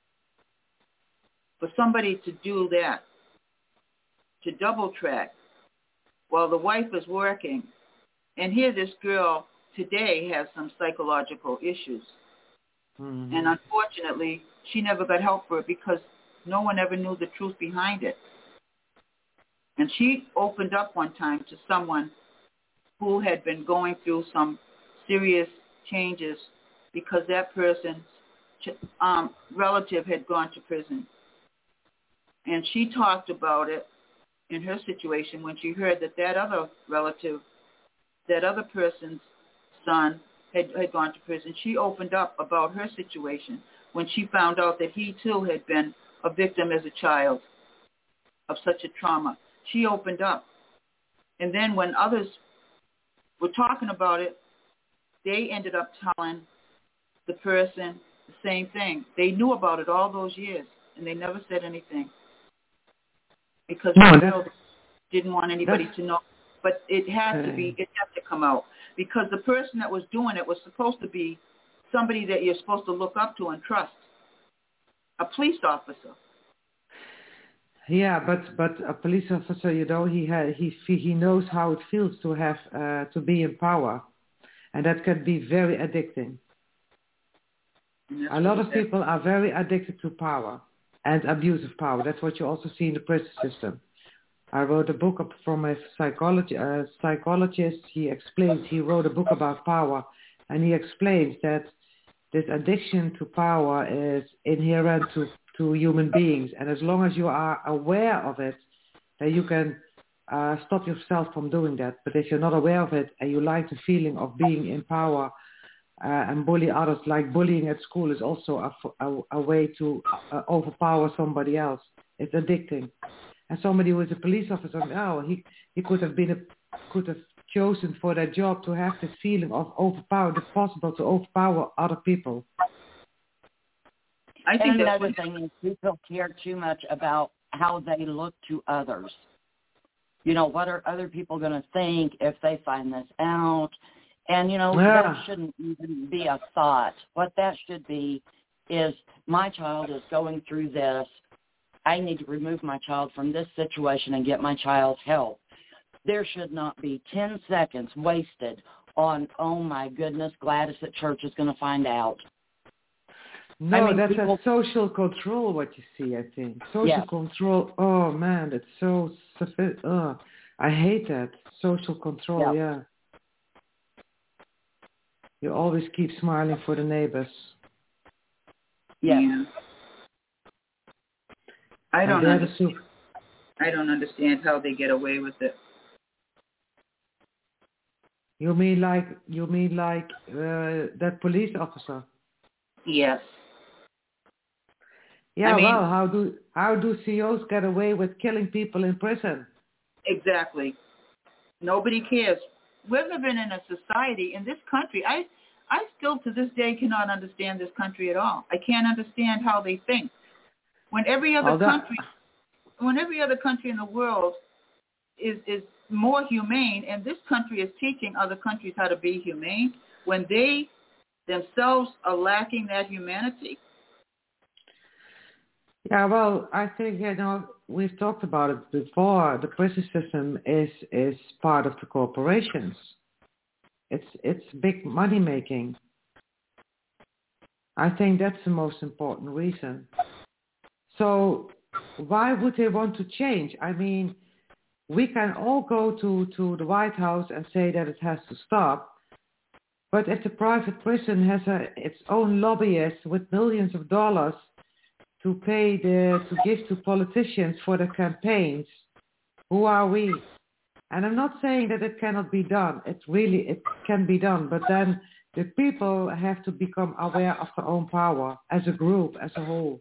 for somebody to do that, to double track while the wife is working, and here this girl today has some psychological issues. Mm-hmm. And unfortunately, she never got help for it because no one ever knew the truth behind it. And she opened up one time to someone who had been going through some serious changes because that person's um, relative had gone to prison. And she talked about it in her situation when she heard that that other relative, that other person's son had, had gone to prison. She opened up about her situation when she found out that he too had been a victim as a child of such a trauma. She opened up. And then when others were talking about it, they ended up telling the person the same thing. They knew about it all those years, and they never said anything because No, they didn't want anybody that's, to know. But it had to be, it had to come out because the person that was doing it was supposed to be somebody that you're supposed to look up to and trust, a police officer. Yeah, but but a police officer, you know, he ha- he he knows how it feels to have uh, to be in power, and that can be very addicting. A lot of people are very addicted to power and abuse of power. That's what you also see in the prison system. I wrote a book from a psychology uh, psychologist. He explains. He wrote a book about power, and he explains that this addiction to power is inherent to to human beings, and as long as you are aware of it, then you can uh, stop yourself from doing that. But if you're not aware of it and you like the feeling of being in power uh, and bully others, like bullying at school is also a, a, a way to uh, overpower somebody else. It's addicting. And somebody who is a police officer, oh, he he could have been a, could have chosen for that job to have this feeling of overpower, the possible to overpower other people. I think and that's another thing is people care too much about how they look to others. You know, what are other people going to think if they find this out? And, you know, yeah. that shouldn't even be a thought. What that should be is my child is going through this. I need to remove my child from this situation and get my child help. There should not be ten seconds wasted on, oh, my goodness, Gladys at church is going to find out. No, I mean, that's people, a social control, what you see, I think. Social yes. control, oh, man, it's so, uh, I hate that. Social control, yeah. yeah. You always keep smiling for the neighbors. Yeah. yeah. I don't understand. Super- I don't understand how they get away with it. You mean like, you mean like uh, that police officer? Yes. Yeah, I mean, well, how do how do C E Os get away with killing people in prison? exactly. Nobody cares. We're living in a society in this country. I, I still to this day cannot understand this country at all. I can't understand how they think. When every other Well, that, country, when every other country in the world is is more humane, and this country is teaching other countries how to be humane, when they themselves are lacking that humanity. Yeah, well, I think, you know, we've talked about it before. The prison system is is part of the corporations. It's it's big money making. I think that's the most important reason. So why would they want to change? I mean, we can all go to, to the White House and say that it has to stop. But if the private prison has a, its own lobbyists with millions of dollars to pay the to give to politicians for their campaigns, who are we? And I'm not saying that it cannot be done. It really it can be done, but then the people have to become aware of their own power as a group, as a whole.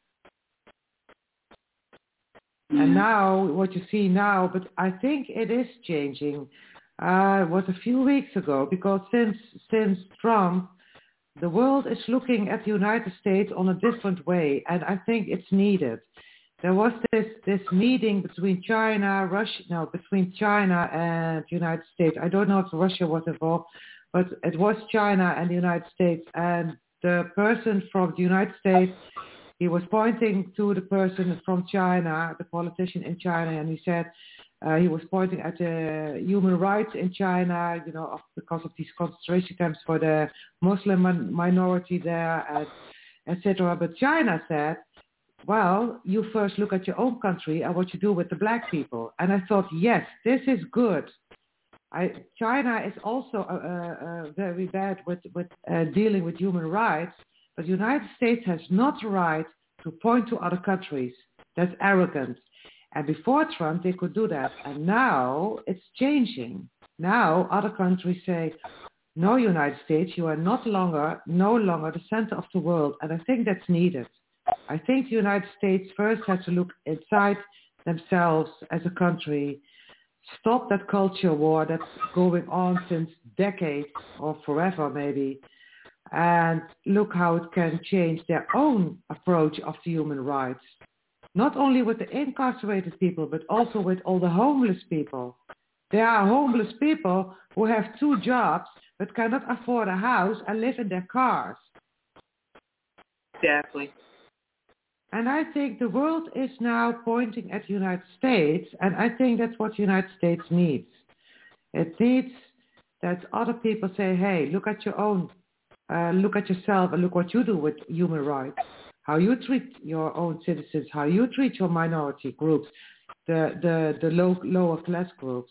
Mm-hmm. And now what you see now, but I think it is changing. Uh, it was a few weeks ago, because since since Trump, the world is looking at the United States on a different way, and I think it's needed. There was this, this meeting between China, Russia, no, between China and the United States. I don't know if Russia was involved, but it was China and the United States. And the person from the United States, he was pointing to the person from China, the politician in China, and he said, Uh, he was pointing at the human rights in China, you know, of, because of these concentration camps for the Muslim min- minority there, and et cetera. But China said, well, you first look at your own country and what you do with the black people. And I thought, yes, this is good. I, China is also uh, uh, very bad with, with uh, dealing with human rights, but the United States has not the right to point to other countries. That's arrogant. And before Trump, they could do that. And now it's changing. Now other countries say, no, United States, you are not longer, no longer the center of the world. And I think that's needed. I think the United States first has to look inside themselves as a country, stop that culture war that's going on since decades or forever maybe, and look how it can change their own approach of the human rights. Not only with the incarcerated people, but also with all the homeless people. There are homeless people who have two jobs but cannot afford a house and live in their cars. Exactly. And I think the world is now pointing at the United States, and I think that's what the United States needs. It needs that other people say, hey, look at your own, uh, look at yourself and look what you do with human rights. How you treat your own citizens, how you treat your minority groups, the the, the low, lower class groups.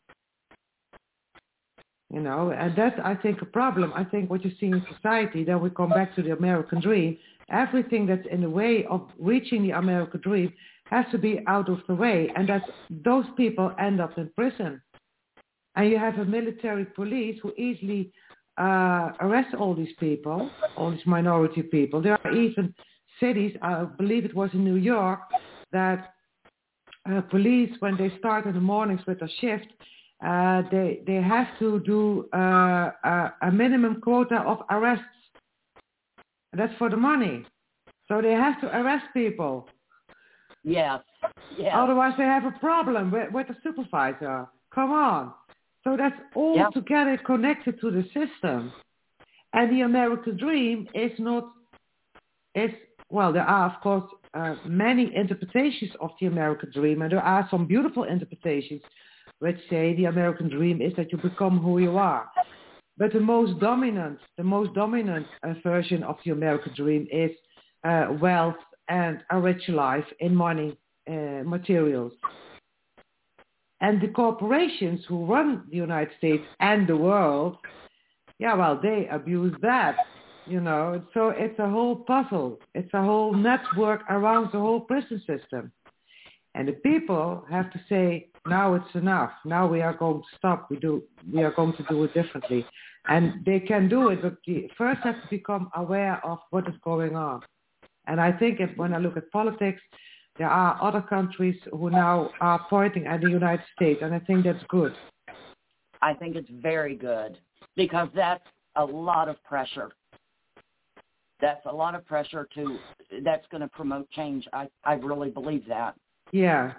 You know, and that's, I think, a problem. I think what you see in society, then we come back to the American dream. Everything that's in the way of reaching the American dream has to be out of the way, and that those people end up in prison. And you have a military police who easily uh, arrest all these people, all these minority people. There are even cities, I believe it was in New York, that uh, police, when they start in the mornings with a shift, uh, they they have to do uh, a, a minimum quota of arrests. That's for the money. So they have to arrest people. Yes. Yes. Otherwise they have a problem with, with the supervisor. Come on. So that's all Yep. together connected to the system. And the American dream is not, is Well, there are, of course, uh, many interpretations of the American dream, and there are some beautiful interpretations which say the American dream is that you become who you are. But the most dominant, the most dominant uh, version of the American dream is uh, wealth and a rich life in money, uh, materials. And the corporations who run the United States and the world, yeah, well, they abuse that. You know, so it's a whole puzzle. It's a whole network around the whole prison system. And the people have to say, now it's enough. Now we are going to stop. We do. We are going to do it differently. And they can do it, but they first have to become aware of what is going on. And I think if, when I look at politics, there are other countries who now are pointing at the United States, and I think that's good. I think it's very good because that's a lot of pressure. That's a lot of pressure to, that's going to promote change. I, I really believe that. Yeah.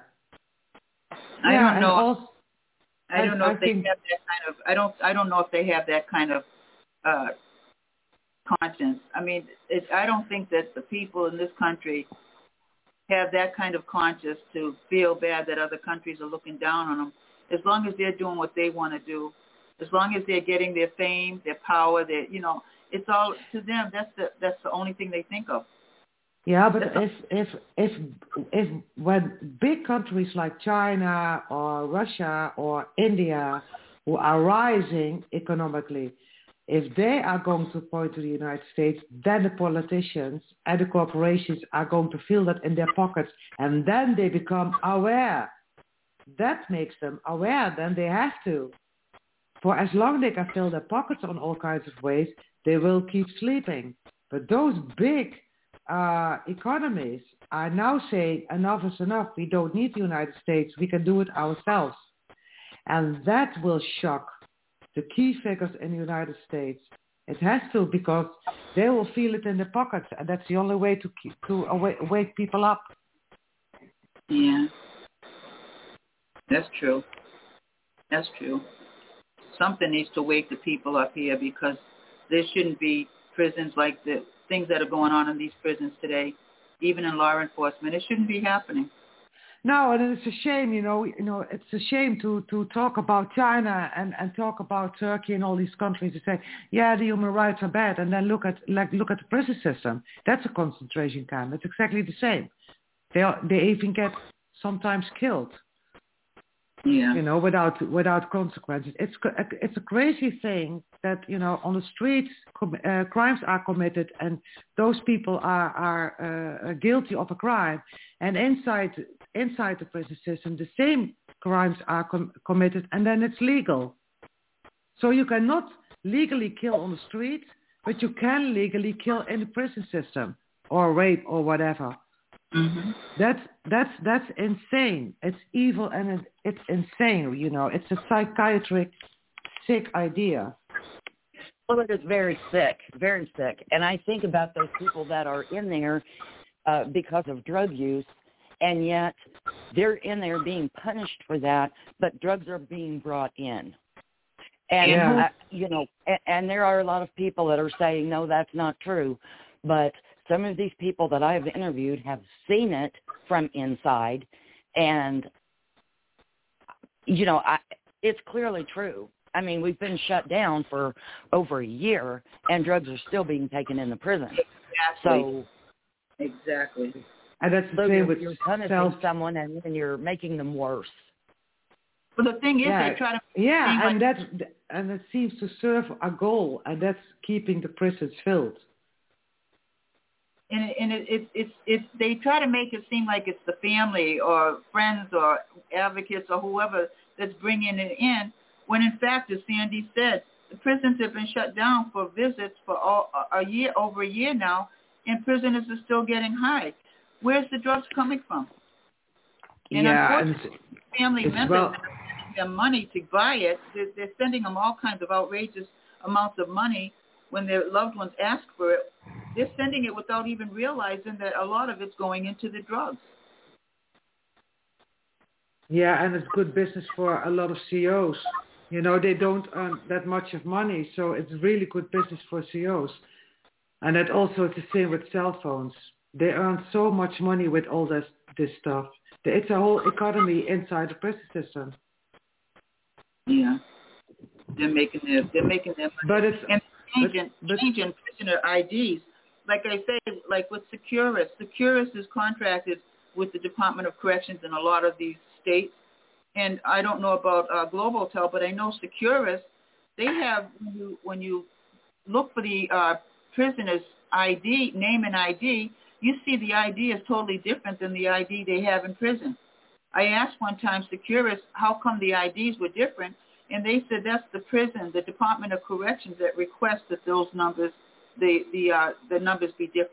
I yeah, don't know. Also, I don't know I, if I they think, have that kind of, I don't, I don't know if they have that kind of uh, conscience. I mean, it, I don't think that the people in this country have that kind of conscience to feel bad that other countries are looking down on them. As long as they're doing what they want to do, as long as they're getting their fame, their power, their, you know, it's all to them. That's the that's the only thing they think of. Yeah, but That's if if if if when big countries like China or Russia or India, who are rising economically, if they are going to point to the United States, then the politicians and the corporations are going to feel that in their pockets, and then they become aware. That makes them aware. Then they have to. For as long as they can fill their pockets on all kinds of ways, they will keep sleeping. But those big uh, economies are now saying, enough is enough. We don't need the United States. We can do it ourselves. And that will shock the key figures in the United States. It has to, because they will feel it in their pockets. And that's the only way to keep, to awake, wake people up. Yeah. That's true. That's true. Something needs to wake the people up here, because there shouldn't be prisons like the things that are going on in these prisons today, even in law enforcement. It shouldn't be happening. No, and it's a shame, you know, you know, it's a shame to, to talk about China and, and talk about Turkey and all these countries and say, yeah, the human rights are bad, and then look at like look at the prison system. That's a concentration camp. It's exactly the same. They are, they even get sometimes killed. Yeah. You know, without without consequences. It's it's a crazy thing that, you know, on the streets uh, crimes are committed, and those people are are uh, guilty of a crime, and inside inside the prison system the same crimes are com- committed, and then it's legal. So you cannot legally kill on the street, but you can legally kill in the prison system, or rape or whatever. Mm-hmm. That's that's that's insane. It's evil and it, it's insane. You know, it's a psychiatric sick idea. Well, it is very sick, very sick. And I think about those people that are in there uh, because of drug use, and yet they're in there being punished for that, but drugs are being brought in. And yeah. uh, you know, and, and there are a lot of people that are saying, no, that's not true, but some of these people that I have interviewed have seen it from inside, and, you know, I, it's clearly true. I mean, we've been shut down for over a year, and drugs are still being taken in the prison. Exactly. So, exactly. And that's the so same you're, with you're punishing self- someone, and then you're making them worse. But the thing is, yeah. they try to... Yeah, and like, that and it seems to serve a goal, and that's keeping the prisons filled. And, it, and it, it, it's it's they try to make it seem like it's the family or friends or advocates or whoever that's bringing it in, when in fact, as Sandy said, the prisons have been shut down for visits for all, a year, over a year now, and prisoners are still getting high. Where's the drugs coming from? And yeah, unfortunately, and family members well, are spending their money to buy it. They're, they're sending them all kinds of outrageous amounts of money when their loved ones ask for it. They're sending it without even realizing that a lot of it's going into the drugs. Yeah, and it's good business for a lot of C E Os. You know, they don't earn that much of money, so it's really good business for C E Os. And that also is the same with cell phones. They earn so much money with all this this stuff. It's a whole economy inside the prison system. Yeah, they're making their they're making their money. But it's and changing but, but, changing prisoner I Ds. Like I say, like with Securus, Securus is contracted with the Department of Corrections in a lot of these states. And I don't know about uh, Global Tel, but I know Securus, they have, when you, when you look for the uh, prisoner's I D, name and I D, you see the I D is totally different than the I D they have in prison. I asked one time Securus, how come the I Ds were different? And they said that's the prison, the Department of Corrections, that requests that those numbers, the the uh, the numbers be different.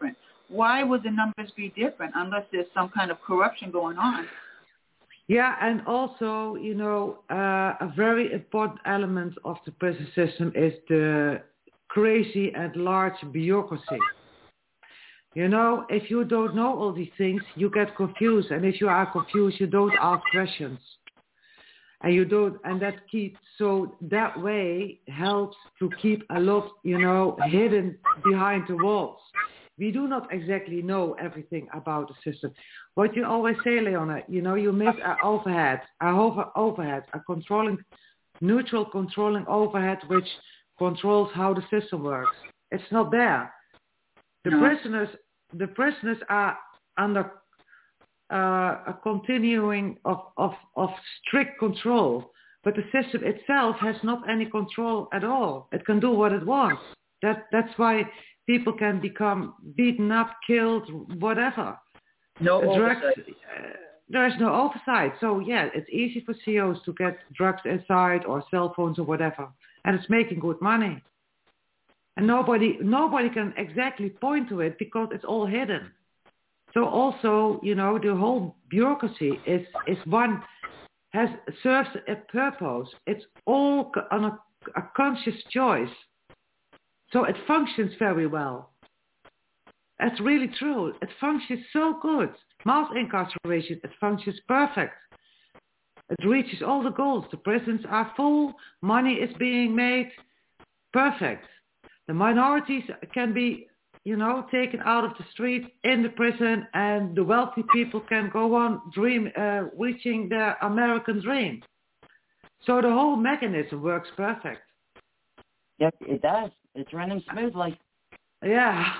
why would the numbers be different unless there's some kind of corruption going on? Yeah, and also, you know, uh, a very important element of the prison system is the crazy and large bureaucracy. You know, if you don't know all these things, you get confused. And if you are confused, you don't ask questions. And you don't, and that keeps, so that way helps to keep a lot, you know, hidden behind the walls. We do not exactly know everything about the system. What you always say, Leona, you know, you miss an overhead, a over, overhead, a controlling, neutral controlling overhead which controls how the system works. It's not there. The No. prisoners, the prisoners are under uh, a continuing of, of, of strict control, but the system itself has not any control at all. It can do what it wants. That that's why people can become beaten up, killed, whatever. No Drugs, oversight. uh, there is no oversight. So yeah, it's easy for C Os to get drugs inside or cell phones or whatever, and it's making good money. And nobody nobody can exactly point to it because it's all hidden. So also, you know, the whole bureaucracy is is one has serves a purpose. It's all on a, a conscious choice. So it functions very well. That's really true. It functions so good. Mass incarceration, it functions perfect. It reaches all the goals. The prisons are full. Money is being made. Perfect. The minorities can be, you know, taken out of the street in the prison, and the wealthy people can go on dream, uh, reaching their American dream. So the whole mechanism works perfect. Yep, it does. It's running smoothly. Yeah.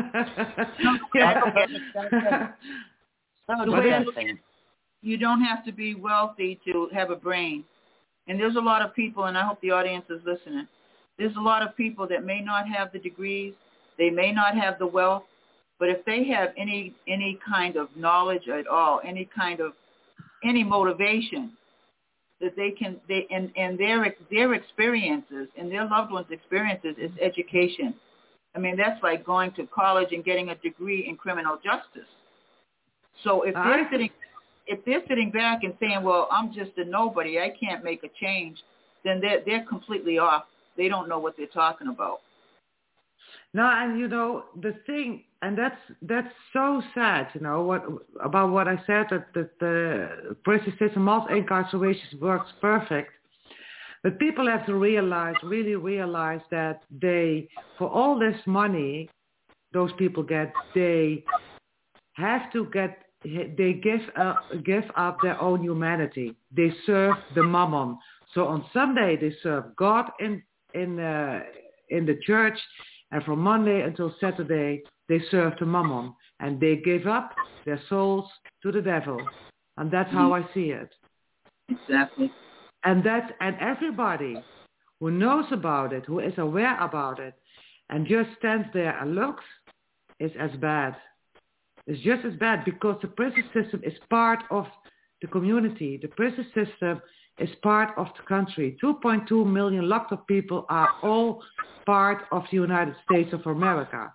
yeah. So The way I good look thing. at it, you don't have to be wealthy to have a brain. And there's a lot of people, and I hope the audience is listening, there's a lot of people that may not have the degrees, they may not have the wealth, but if they have any any kind of knowledge at all, any kind of, any motivation, that they can, they and, and their their experiences and their loved ones' experiences is education. I mean, that's like going to college and getting a degree in criminal justice. So if they're I, sitting, if they're sitting back and saying, "Well, I'm just a nobody, I can't make a change," then they're they're completely off. They don't know what they're talking about. No, and you know the thing, and that's that's so sad. You know what about what I said, that, that the prison system, mass incarceration works perfect. But people have to realize, really realize that they, for all this money those people get, they have to get, they give up, give up their own humanity. They serve the mammon. So on Sunday they serve God in in uh, in the church, and from Monday until Saturday they serve the mammon, and they give up their souls to the devil. And that's how I see it. Exactly. And that's, and everybody who knows about it, who is aware about it, and just stands there and looks, is as bad. It's just as bad, because the prison system is part of the community. The prison system is part of the country. two point two million locked up people are all part of the United States of America.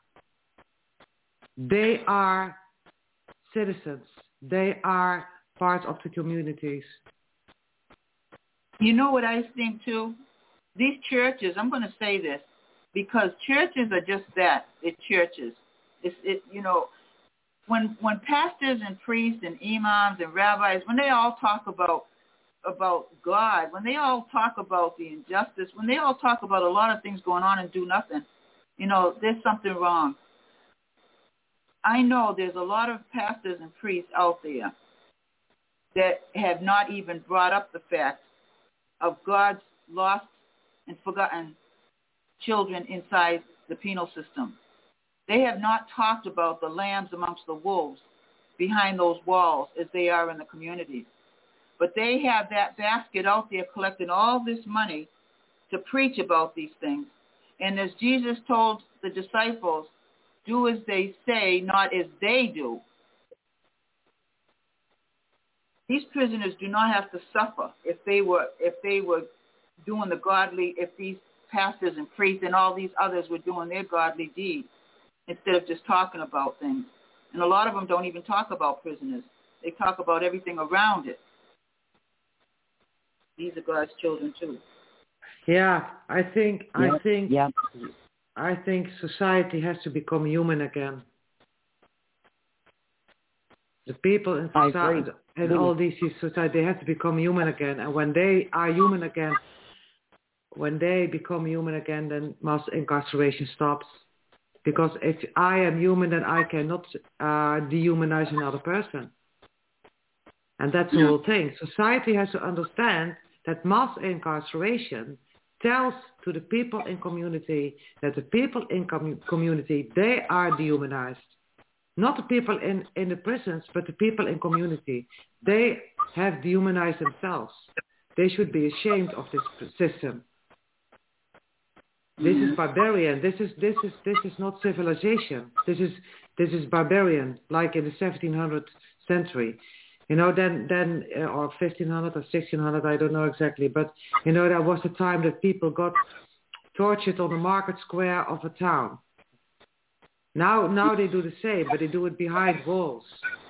They are citizens. They are part of the communities. You know what I think too? These churches, I'm going to say this, because churches are just that. They're churches. It's, it, you know, when when pastors and priests and imams and rabbis, when they all talk about about God, when they all talk about the injustice, when they all talk about a lot of things going on and do nothing, you know, there's something wrong. I know there's a lot of pastors and priests out there that have not even brought up the fact of God's lost and forgotten children inside the penal system. They have not talked about the lambs amongst the wolves behind those walls as they are in the communities. But they have that basket out there collecting all this money to preach about these things. And as Jesus told the disciples, do as they say, not as they do. These prisoners do not have to suffer if they were if they were doing the godly, if these pastors and priests and all these others were doing their godly deeds. instead of just talking about things. And a lot of them don't even talk about prisoners. They talk about everything around it. These are God's children too. Yeah, I think Yeah. I think Yeah. I think society has to become human again. The people in I society agree. and Really. all these society, they have to become human again. And when they are human again, when they become human again, then mass incarceration stops. Because if I am human, then I cannot uh, dehumanize another person. And that's the Yeah. whole thing. Society has to understand that mass incarceration tells to the people in community that the people in com- community, they are dehumanized. Not the people in, in the prisons, but the people in community. They have dehumanized themselves. They should be ashamed of this system. This is barbarian. This is this is this is not civilization. This is this is barbarian, like in the seventeen hundredth century. You know, then then uh, or fifteen hundred or sixteen hundred, I don't know exactly, but you know, there was a time that people got tortured on the market square of a town. Now now they do the same, but they do it behind walls.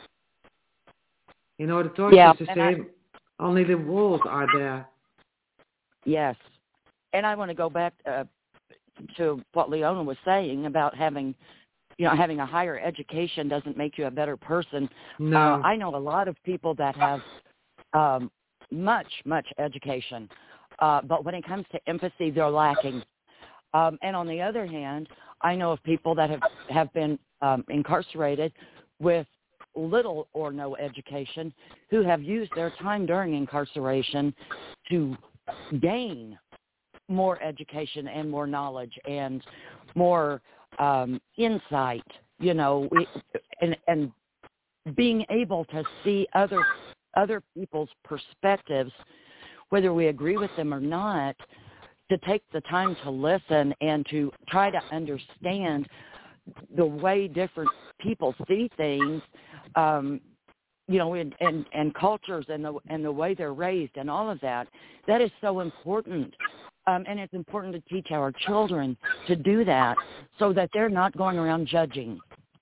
You know, the torture Yeah, is the and I- same. Only the walls are there. Yes. And I want to go back uh, to what Leona was saying about having, you know, having a higher education doesn't make you a better person. No. Uh, I know a lot of people that have um, much, much education, uh, but when it comes to empathy, they're lacking. Um, and on the other hand, I know of people that have, have been um, incarcerated with little or no education who have used their time during incarceration to gain more education and more knowledge and more um, insight, you know, and, and being able to see other other people's perspectives, whether we agree with them or not, to take the time to listen and to try to understand the way different people see things, um, you know, and, and, and cultures and the and the way they're raised and all of that. That is so important. Um, and it's important to teach our children to do that so that they're not going around judging.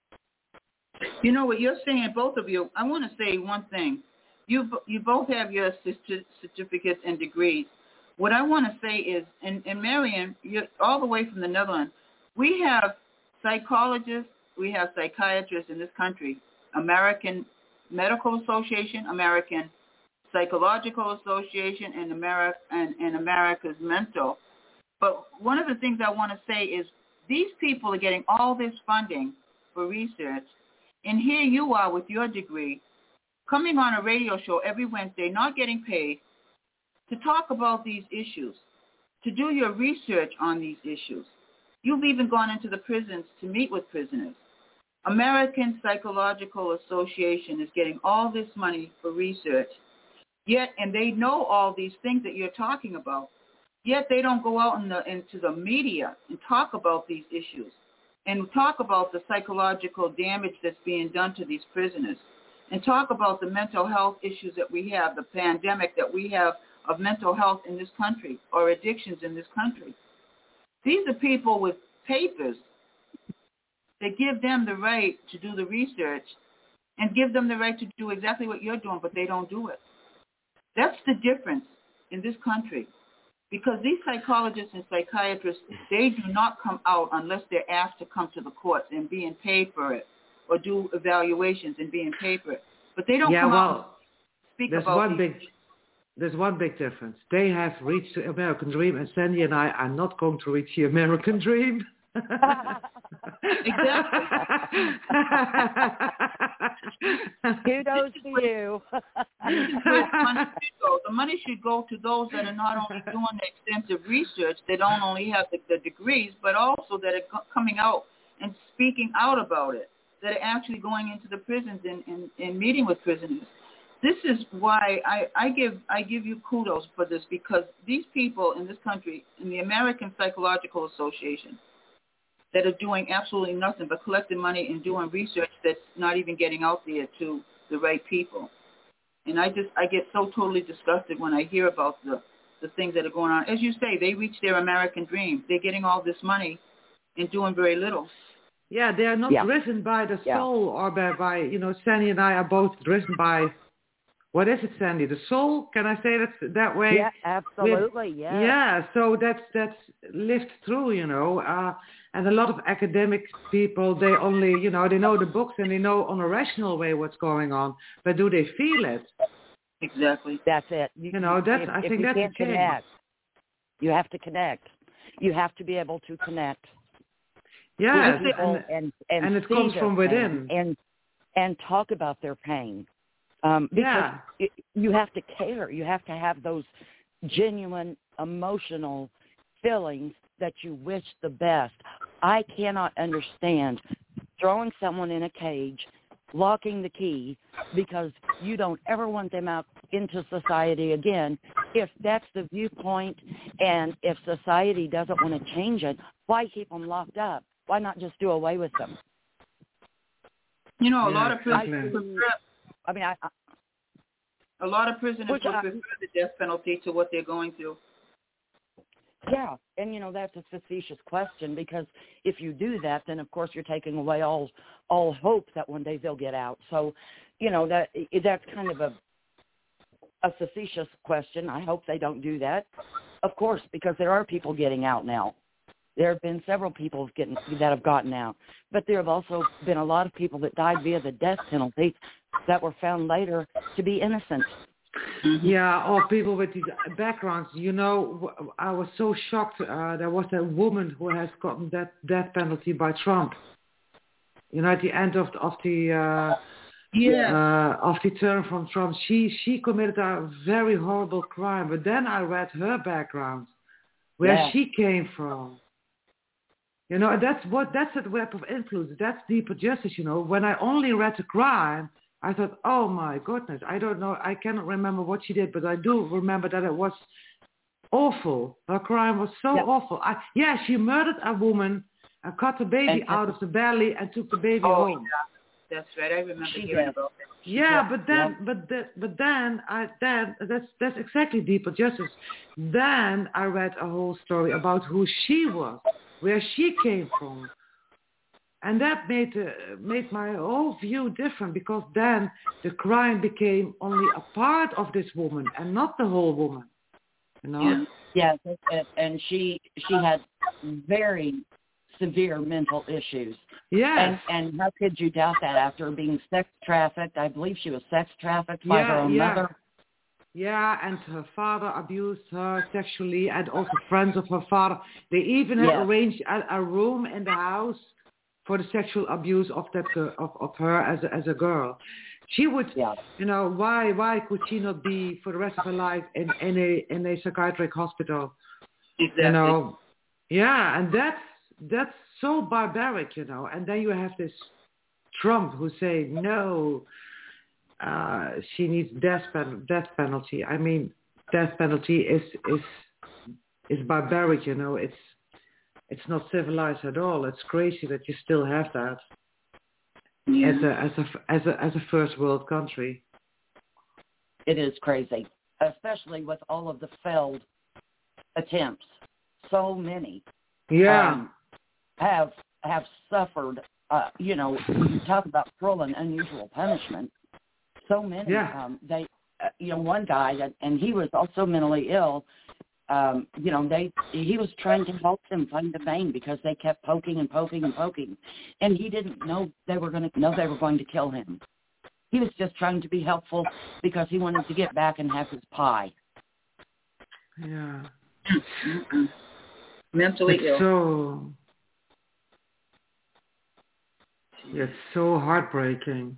You know what you're saying, both of you. I want to say one thing. You you both have your certificates and degrees. What I want to say is, and, and Marion, you're all the way from the Netherlands, we have psychologists, we have psychiatrists in this country, American Medical Association, American Psychological Association, and, Ameri- and, and America's Mental. But one of the things I want to say is these people are getting all this funding for research, and here you are with your degree, coming on a radio show every Wednesday, not getting paid, to talk about these issues, to do your research on these issues. You've even gone into the prisons to meet with prisoners. American Psychological Association is getting all this money for research, yet, and they know all these things that you're talking about, yet they don't go out in the, into the media and talk about these issues and talk about the psychological damage that's being done to these prisoners and talk about the mental health issues that we have, the pandemic that we have of mental health in this country or addictions in this country. These are people with papers that give them the right to do the research and give them the right to do exactly what you're doing, but they don't do it. That's the difference in this country, because these psychologists and psychiatrists, they do not come out unless they're asked to come to the courts and being paid for it or do evaluations and being paid for it. But they don't Yeah, come well, out and speak there's about one these big there's one big difference. They have reached the American dream, and Sandy and I are not going to reach the American dream. Exactly. Kudos to you. Where the money should go. The money should go to those that are not only doing the extensive research, they don't only have the, the degrees, but also that are co- coming out and speaking out about it, that are actually going into the prisons and, and, and meeting with prisoners. This is why I, I give I give you kudos for this, because these people in this country, in the American Psychological Association, that are doing absolutely nothing but collecting money and doing research that's not even getting out there to the right people. And I just, I get so totally disgusted when I hear about the, the things that are going on. As you say, they reach their American dream. They're getting all this money and doing very little. Yeah, they are not Yeah. driven by the Yeah. soul or by, by, you know, Sandy and I are both driven by, what is it, Sandy? The soul? Can I say that that way? Yeah, absolutely, yeah. Yeah, so that's, that's lived through, you know, uh, and a lot of academic people, they only, you know, they know the books and they know on a rational way what's going on, but do they feel it? Exactly. That's it. You, You know, that's, if, I if think you that's can't the change. connect, you have to connect. You have to be able to connect. Yeah, with people and, and, and, and it see comes their from within. pain and and talk about their pain. Um, because Yeah. it, you have to care. You have to have those genuine emotional feelings that you wish the best. I cannot understand throwing someone in a cage, locking the key because you don't ever want them out into society again. If that's the viewpoint and if society doesn't want to change it, why keep them locked up? Why not just do away with them? You know, a Yeah, lot of prisoners exactly. prefer, I mean, I, I a lot of prisoners would Which I- prefer the death penalty to what they're going through. yeah, and you know that's a facetious question because if you do that, then of course you're taking away all all hope that one day they'll get out. So, you know that that's kind of a a facetious question. I hope they don't do that, of course, because there are people getting out now. There have been several people getting that have gotten out, but there have also been a lot of people that died via the death penalty that were found later to be innocent. Yeah, or people with these backgrounds. You know, I was so shocked. Uh, there was a woman who has gotten that death penalty by Trump. You know, at the end of of the uh, Yeah. uh, of the term from Trump, she she committed a very horrible crime. But then I read her background, where Yeah. she came from. You know, that's what that's a web of influence. That's deeper justice. You know, when I only read the crime, I thought, oh my goodness, I don't know, I cannot remember what she did, but I do remember that it was awful. Her crime was so Yeah. awful. I, yeah, she murdered a woman and cut the baby And- out of the belly and took the baby Oh, home. yeah. That's right. I remember She hearing did. about that. Yeah, did. but then, but the, but then, I then that's that's exactly deeper justice. Then I read a whole story about who she was, where she came from, and that made uh, made my whole view different because then the crime became only a part of this woman and not the whole woman. You know? Yeah. Yes, and- and she she had very severe mental issues. Yes. And and how could you doubt that after being sex trafficked? I believe she was sex trafficked by her Yeah, own yeah. mother. Yeah, and her father abused her sexually, and also friends of her father. They even had Yes. arranged a, a room in the house for the sexual abuse of that girl, of, of her as a, as a girl. She would, Yeah. you know, why why could she not be for the rest of her life in, in a in a psychiatric hospital? Exactly. You know, yeah, and that's that's so barbaric, you know. And then you have this Trump who say no. Uh, she needs death pen- death penalty. I mean, death penalty is is is barbaric. You know, it's it's not civilized at all. It's crazy that you still have that Yeah. as a as a as a as a first world country. It is crazy, especially with all of the failed attempts. So many Yeah, um, have have suffered. Uh, you know, you talk about cruel and unusual punishment. So many. Yeah. Um, they, uh, you know, one guy that, and he was also mentally ill. Um, you know, they he was trying to help them find the vein because they kept poking and poking and poking, and he didn't know they were going to know they were going to kill him. He was just trying to be helpful because he wanted to get back and have his pie. yeah. Mm-mm. Mentally It's ill. so it's so heartbreaking.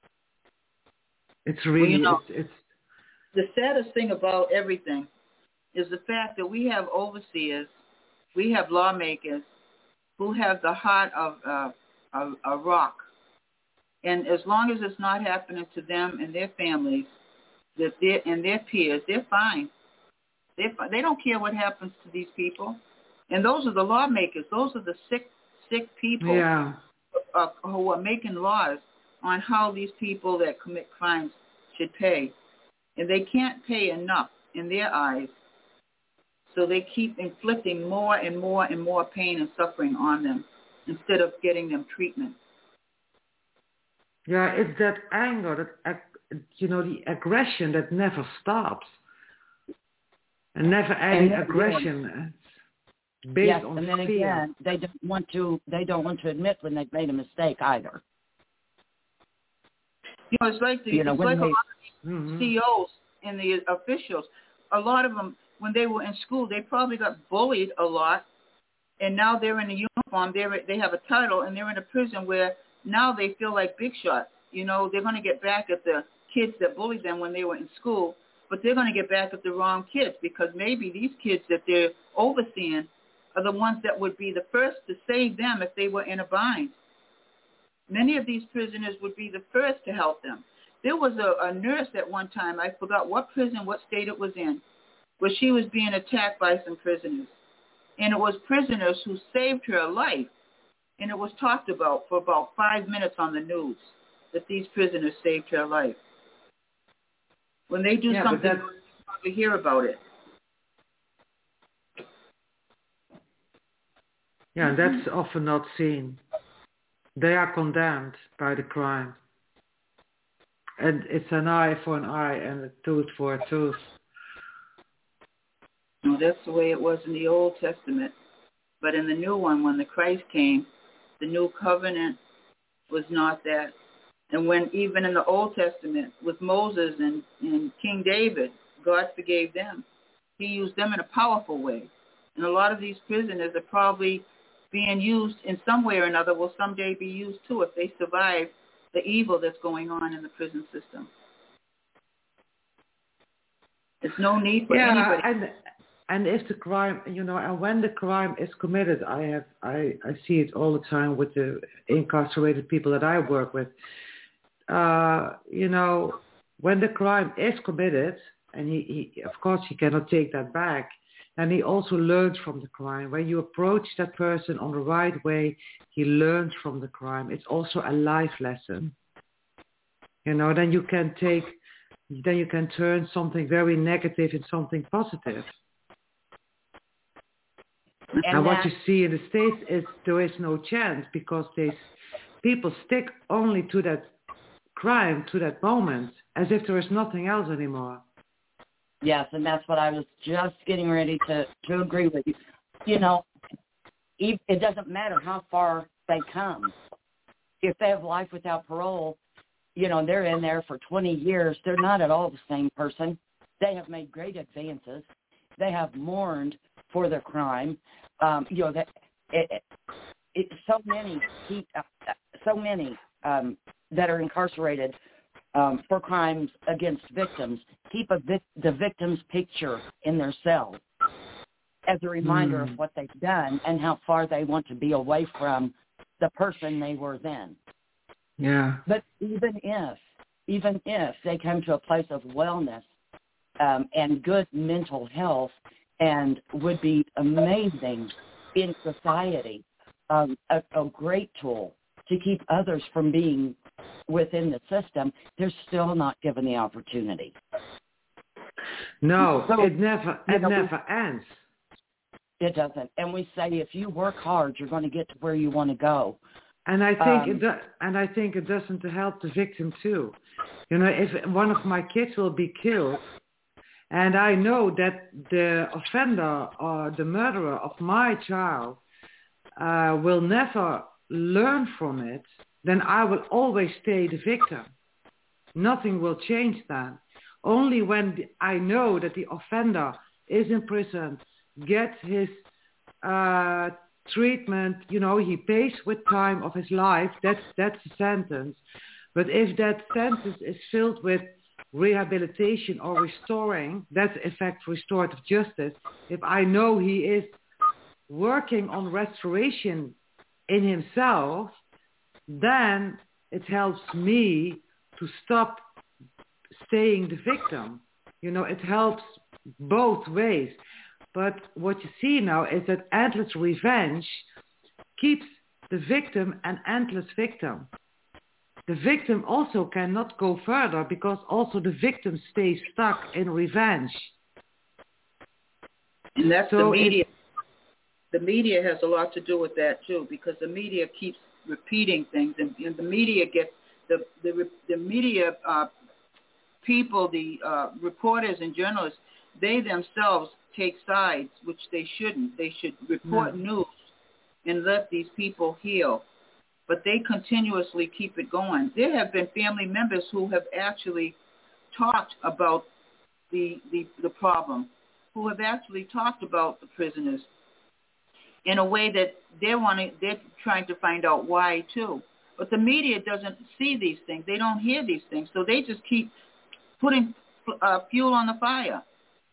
It's really Well, you know, it's, it's the saddest thing about everything is the fact that we have overseers, we have lawmakers who have the heart of uh, a, a rock. And as long as it's not happening to them and their families that they and their peers, they're fine. They're, fi- they don't care what happens to these people. And those are the lawmakers. Those are the sick, sick people yeah. uh, who are making laws on how these people that commit crimes should pay. And they can't pay enough in their eyes. So they keep inflicting more and more and more pain and suffering on them. instead of getting them treatment. Yeah, it's that anger, that you know, the aggression that never stops, and never ending aggression again, based yes, on and then fear. again, they don't want to. They don't want to admit when they've made a mistake either. You know, it's like the you know, it's like they, a lot of mm-hmm. C Os and the officials. A lot of them, when they were in school, they probably got bullied a lot, and now they're in a uniform. They they have a title, and they're in a prison where now they feel like big shots. You know, they're going to get back at the kids that bullied them when they were in school, but they're going to get back at the wrong kids because maybe these kids that they're overseeing are the ones that would be the first to save them if they were in a bind. Many of these prisoners would be the first to help them. There was a, a nurse at one time, I forgot what prison, what state it was in, where she was being attacked by some prisoners. And it was prisoners who saved her life. And it was talked about for about five minutes on the news that these prisoners saved her life. When they do yeah, something, that... you probably hear about it. Yeah, and that's often not seen. They are condemned by the crime. And it's an eye for an eye and a tooth for a tooth. No, that's the way it was in the Old Testament. But in the new one, when the Christ came, the new covenant was not that. And when even in the Old Testament with Moses and, and King David, God forgave them. He used them in a powerful way. And a lot of these prisoners are probably being used in some way or another, will someday be used too if they survive the evil that's going on in the prison system. There's no need for yeah, anybody. And, and if the crime, you know, and when the crime is committed, I have, I, I see it all the time with the incarcerated people that I work with. Uh, you know, when the crime is committed, and he, he, of course, he cannot take that back, and he also learns from the crime. When you approach that person on the right way, he learns from the crime. It's also a life lesson. You know, then you can take, then you can turn something very negative into something positive. And, and what you see in the States is there is no chance because they, people stick only to that crime, to that moment, as if there is nothing else anymore. Yes, and that's what I was just getting ready to, to agree with you. You know, it doesn't matter how far they come. If they have life without parole, you know, they're in there for twenty years. They're not at all the same person. They have made great advances. They have mourned for their crime. Um, you know, that it, it, it, so many, so many um, that are incarcerated um, for crimes against victims keep a vic- the victim's picture in their cell as a reminder mm. of what they've done and how far they want to be away from the person they were then. Yeah. But even if, even if they come to a place of wellness um, and good mental health and would be amazing in society, um, a, a great tool to keep others from being within the system, they're still not given the opportunity. No, so, it never, it know, never ends. It doesn't. And we say if you work hard, you're going to get to where you want to go. And I think um, it do, and I think it doesn't help the victim too. You know, if one of my kids will be killed, and I know that the offender or the murderer of my child uh, will never learn from it, then I will always stay the victim. Nothing will change that. Only when I know that the offender is in prison, gets his uh, treatment, you know, he pays with time of his life, that's, that's the sentence. But if that sentence is filled with rehabilitation or restoring, that's in fact restorative justice. If I know he is working on restoration in himself, then it helps me to stop staying the victim. You know, it helps both ways. But what you see now is that endless revenge keeps the victim an endless victim. The victim also cannot go further because also the victim stays stuck in revenge. And that's so the media. the media has a lot to do with that too, because the media keeps repeating things, and, and the media gets the the the media uh, people, the uh, reporters and journalists, they themselves take sides, which they shouldn't. They should report no. news and let these people heal. But they continuously keep it going. There have been family members who have actually talked about the the, the problem, who have actually talked about the prisoners in a way that they're wanting, they're trying to find out why too. But the media doesn't see these things. They don't hear these things. So they just keep putting uh, fuel on the fire.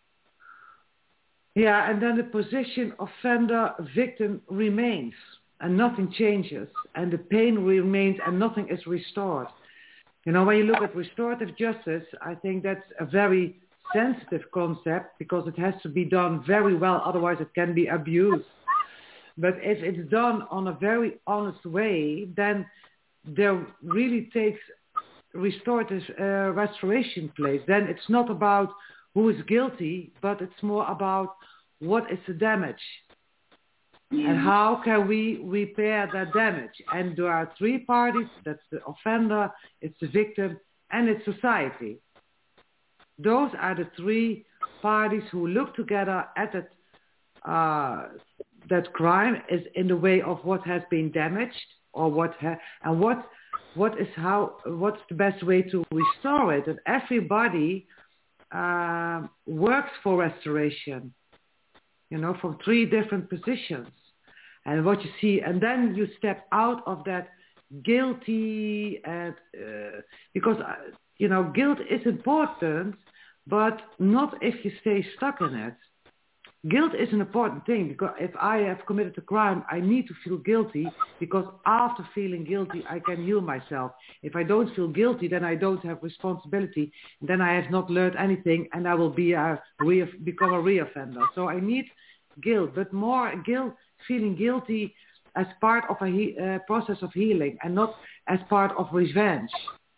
Yeah, and then the position offender-victim remains, and nothing changes, and the pain remains, and nothing is restored. You know, when you look at restorative justice, I think that's a very sensitive concept because it has to be done very well, otherwise it can be abused. But if it's done on a very honest way, then there really takes restorative uh, restoration place. Then it's not about who is guilty, but it's more about what is the damage. Yeah. And how can we repair that damage? And there are three parties. That's the offender, it's the victim, and it's society. Those are the three parties who look together at that, uh, that crime is in the way of what has been damaged or what ha- and what what is how what's the best way to restore it. And everybody uh, works for restoration, you know, from three different positions. And what you see, and then you step out of that guilty, and uh, because uh, you know, guilt is important, but not if you stay stuck in it. Guilt is an important thing, because if I have committed a crime, I need to feel guilty, because after feeling guilty, I can heal myself. If I don't feel guilty, then I don't have responsibility. Then I have not learned anything, and I will be a re- become a reoffender. So I need guilt, but more guilt, feeling guilty as part of a he- uh, process of healing, and not as part of revenge.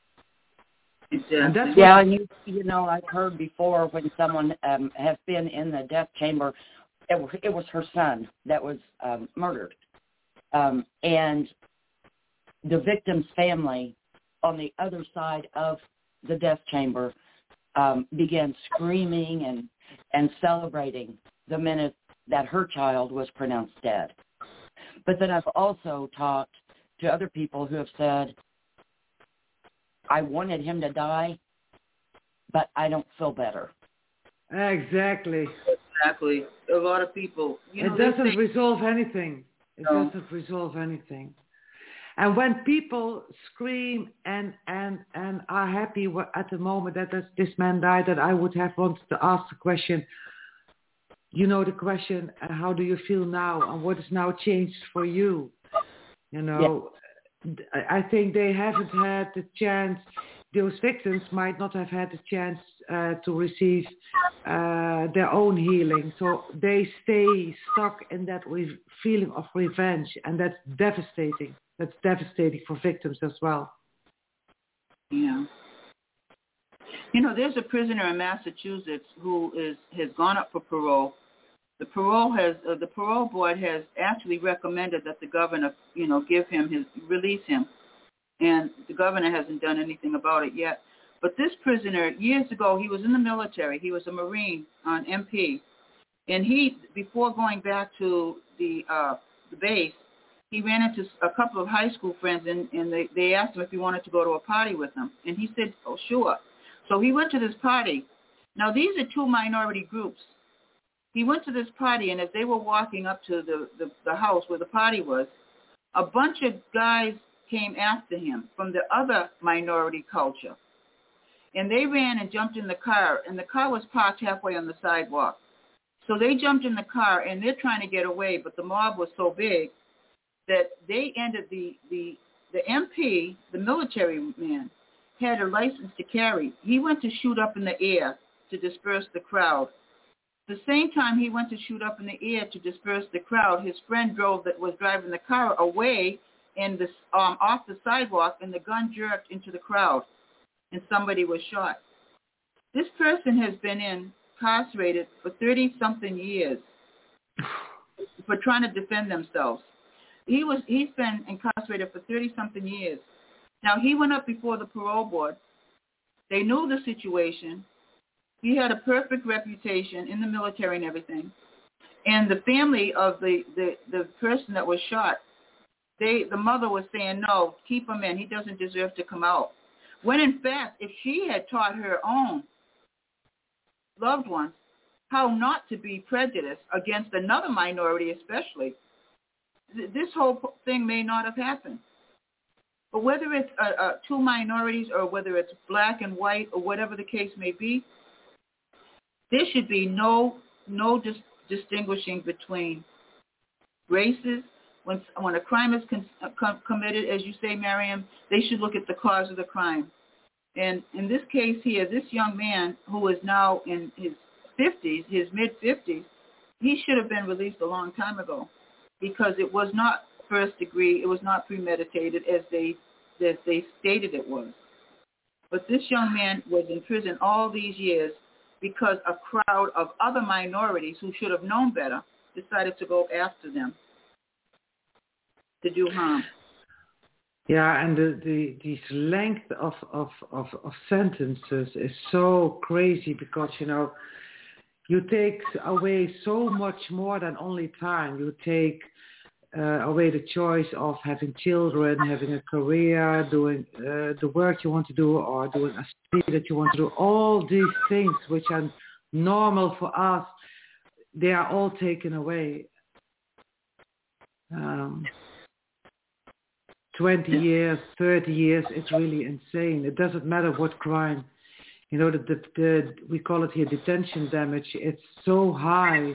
And that's yeah, and you, you know, I've heard before when someone um, has been in the death chamber, it was, it was her son that was um, murdered. Um, and the victim's family on the other side of the death chamber um, began screaming and, and celebrating the minute that her child was pronounced dead. But then I've also talked to other people who have said, I wanted him to die, but I don't feel better. Exactly. Exactly. A lot of people. You know, it doesn't say, resolve anything. It no. doesn't resolve anything. And when people scream and, and, and are happy at the moment that this man died, that I would have wanted to ask the question, you know, the question, uh, how do you feel now? And what is now changed for you? You know, yeah. I think they haven't had the chance, those victims might not have had the chance uh, to receive uh, their own healing. So they stay stuck in that re- feeling of revenge, and that's devastating. That's devastating for victims as well. Yeah. You know, there's a prisoner in Massachusetts who is has gone up for parole. The parole has uh, the parole board has actually recommended that the governor, you know, give him his release him, and the governor hasn't done anything about it yet. But this prisoner, years ago, he was in the military. He was a Marine on M P, and he, before going back to the uh, the base, he ran into a couple of high school friends, and, and they, they asked him if he wanted to go to a party with them, and he said, "Oh, sure." So he went to this party. Now these are two minority groups. He went to this party, and as they were walking up to the, the, the house where the party was, a bunch of guys came after him from the other minority culture. And they ran and jumped in the car, and the car was parked halfway on the sidewalk. So they jumped in the car, and they're trying to get away, but the mob was so big that they ended the, the, the M P, the military man, had a license to carry. He went to shoot up in the air to disperse the crowd. The same time he went to shoot up in the air to disperse the crowd, his friend drove that was driving the car away and this um, off the sidewalk, and the gun jerked into the crowd, and somebody was shot. This person has been incarcerated for thirty-something years. for trying to defend themselves. He was he's been incarcerated for thirty something years. Now he went up before the parole board. They knew the situation. He had a perfect reputation in the military and everything. And the family of the, the, the person that was shot, they the mother was saying, no, keep him in. He doesn't deserve to come out. When in fact, if she had taught her own loved ones how not to be prejudiced against another minority especially, th- this whole thing may not have happened. But whether it's uh, uh, two minorities or whether it's black and white or whatever the case may be, there should be no no dis- distinguishing between races. When when a crime is con- com- committed, as you say, Miriam, they should look at the cause of the crime. And in this case here, this young man who is now in his fifties, his mid-fifties, he should have been released a long time ago because it was not first degree, it was not premeditated as they as they stated it was. But this young man was in prison all these years because a crowd of other minorities who should have known better decided to go after them to do harm. Yeah, and the, the this length of, of, of, of sentences is so crazy because, you know, you take away so much more than only time. You take uh, away the choice of having children, having a career, doing uh, the work you want to do, or doing a study that you want to do. All these things which are normal for us, they are all taken away. Um, twenty years, thirty years, it's really insane. It doesn't matter what crime. You know, the, the, the we call it here detention damage. It's so high.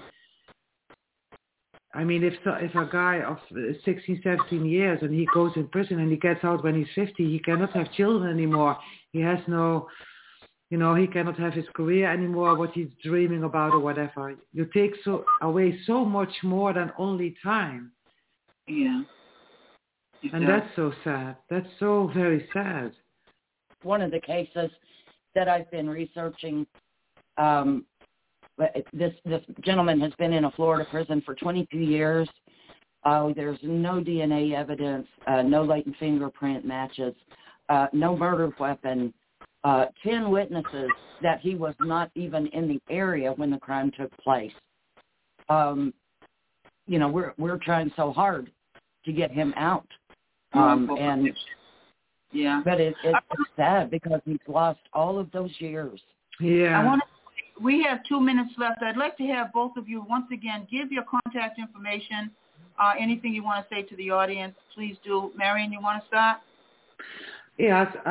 I mean, if if a guy of sixteen, seventeen years and he goes in prison and he gets out when he's fifty, he cannot have children anymore. He has no, you know, he cannot have his career anymore, what he's dreaming about or whatever. You take so away so much more than only time. Yeah. And that's so sad. That's so very sad. One of the cases that I've been researching, um, this this gentleman has been in a Florida prison for twenty-two years. Uh, there's no D N A evidence, uh, no latent fingerprint matches, uh, no murder weapon, uh, ten witnesses that he was not even in the area when the crime took place. Um, you know, we're we're trying so hard to get him out. Um, and yeah, but it, it's sad because he's lost all of those years. Yeah. I want to, we have two minutes left. I'd like to have both of you once again give your contact information. Uh, anything you want to say to the audience, please do. Marion, you want to start? Yes. Uh,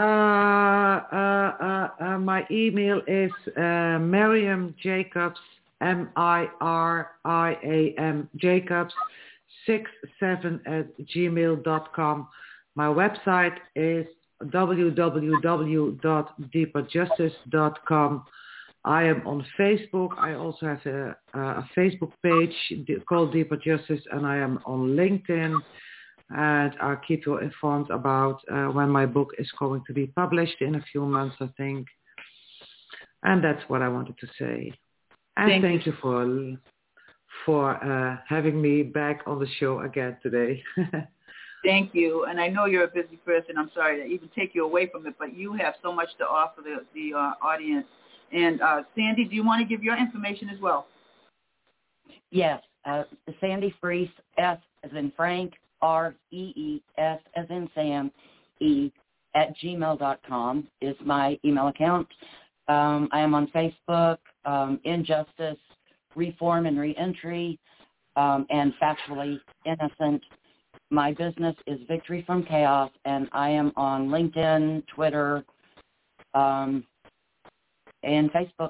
uh, uh, uh, my email is uh, Miriam Jacobs, M I R I A M Jacobs, six seven at gmail dot com. My website is w w w dot deeper justice dot com. I am on Facebook. I also have a, a Facebook page called Deeper Justice, and I am on LinkedIn. And I'll keep you informed about uh, when my book is going to be published in a few months, I think. And that's what I wanted to say. And thank, thank you. you for for uh, having me back on the show again today. Thank you. And I know you're a busy person. I'm sorry to even take you away from it, but you have so much to offer the, the uh, audience. And uh, Sandy, do you want to give your information as well? Yes. Uh, Sandy Freese, S as in Frank, R E E S as in Sam, E at gmail dot com is my email account. Um, I am on Facebook, um, Injustice, Reform and Reentry, um, and Factually Innocent. My business is Victory from Chaos, and I am on LinkedIn, Twitter, um, and Facebook.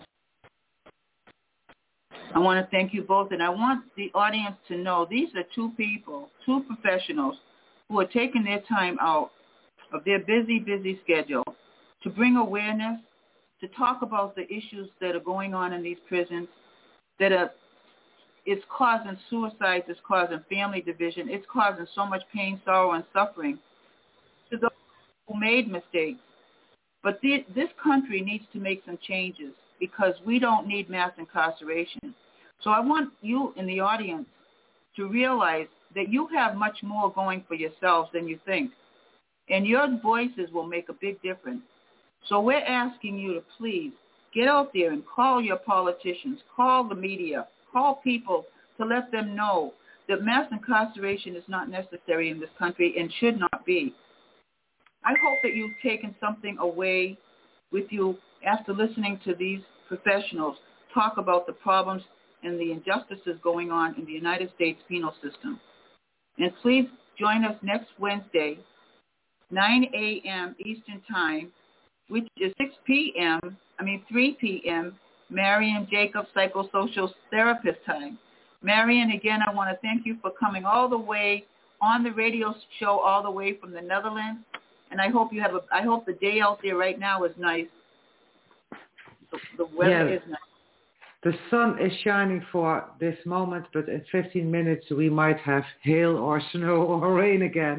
I want to thank you both, and I want the audience to know these are two people, two professionals who are taking their time out of their busy, busy schedule to bring awareness, to talk about the issues that are going on in these prisons, that are, it's causing suicides, it's causing family division, it's causing so much pain, sorrow, and suffering to those who made mistakes. But the, this country needs to make some changes because we don't need mass incarceration. So I want you in the audience to realize that you have much more going for yourselves than you think. And your voices will make a big difference. So we're asking you to please get out there and call your politicians, call the media, call people to let them know that mass incarceration is not necessary in this country and should not be. I hope that you've taken something away with you after listening to these professionals talk about the problems and the injustices going on in the United States penal system. And please join us next Wednesday, nine a.m. Eastern Time, which is six p.m., I mean three p.m., Marian Jacobs Psychosocial Therapist Time. Marian, again, I want to thank you for coming all the way on the radio show, all the way from the Netherlands. And I hope you have a, I hope the day out there right now is nice. The, the weather yes. is nice. The sun is shining for this moment, but in fifteen minutes we might have hail or snow or rain again.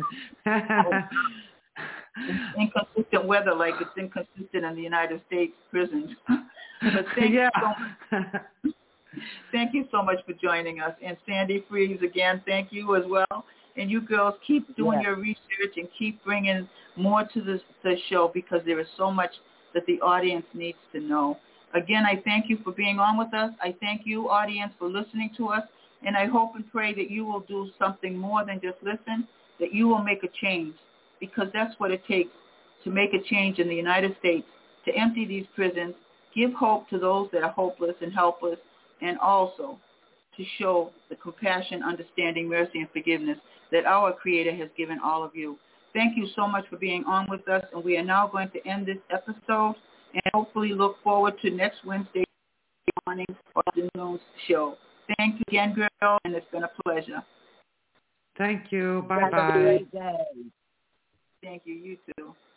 It's inconsistent weather, like it's inconsistent in the United States prisons. But thank yeah. you so much. Thank you so much for joining us. And Sandy Freeze, again, thank you as well. And you girls keep doing yeah. your research and keep bringing more to this, the show, because there is so much that the audience needs to know. Again, I thank you for being on with us. I thank you, audience, for listening to us. And I hope and pray that you will do something more than just listen, that you will make a change, because that's what it takes to make a change in the United States, to empty these prisons, give hope to those that are hopeless and helpless, and also to show the compassion, understanding, mercy, and forgiveness that our Creator has given all of you. Thank you so much for being on with us, and we are now going to end this episode and hopefully look forward to next Wednesday morning afternoon's show. Thank you again, girl, and it's been a pleasure. Thank you. Bye-bye. Thank you. You too.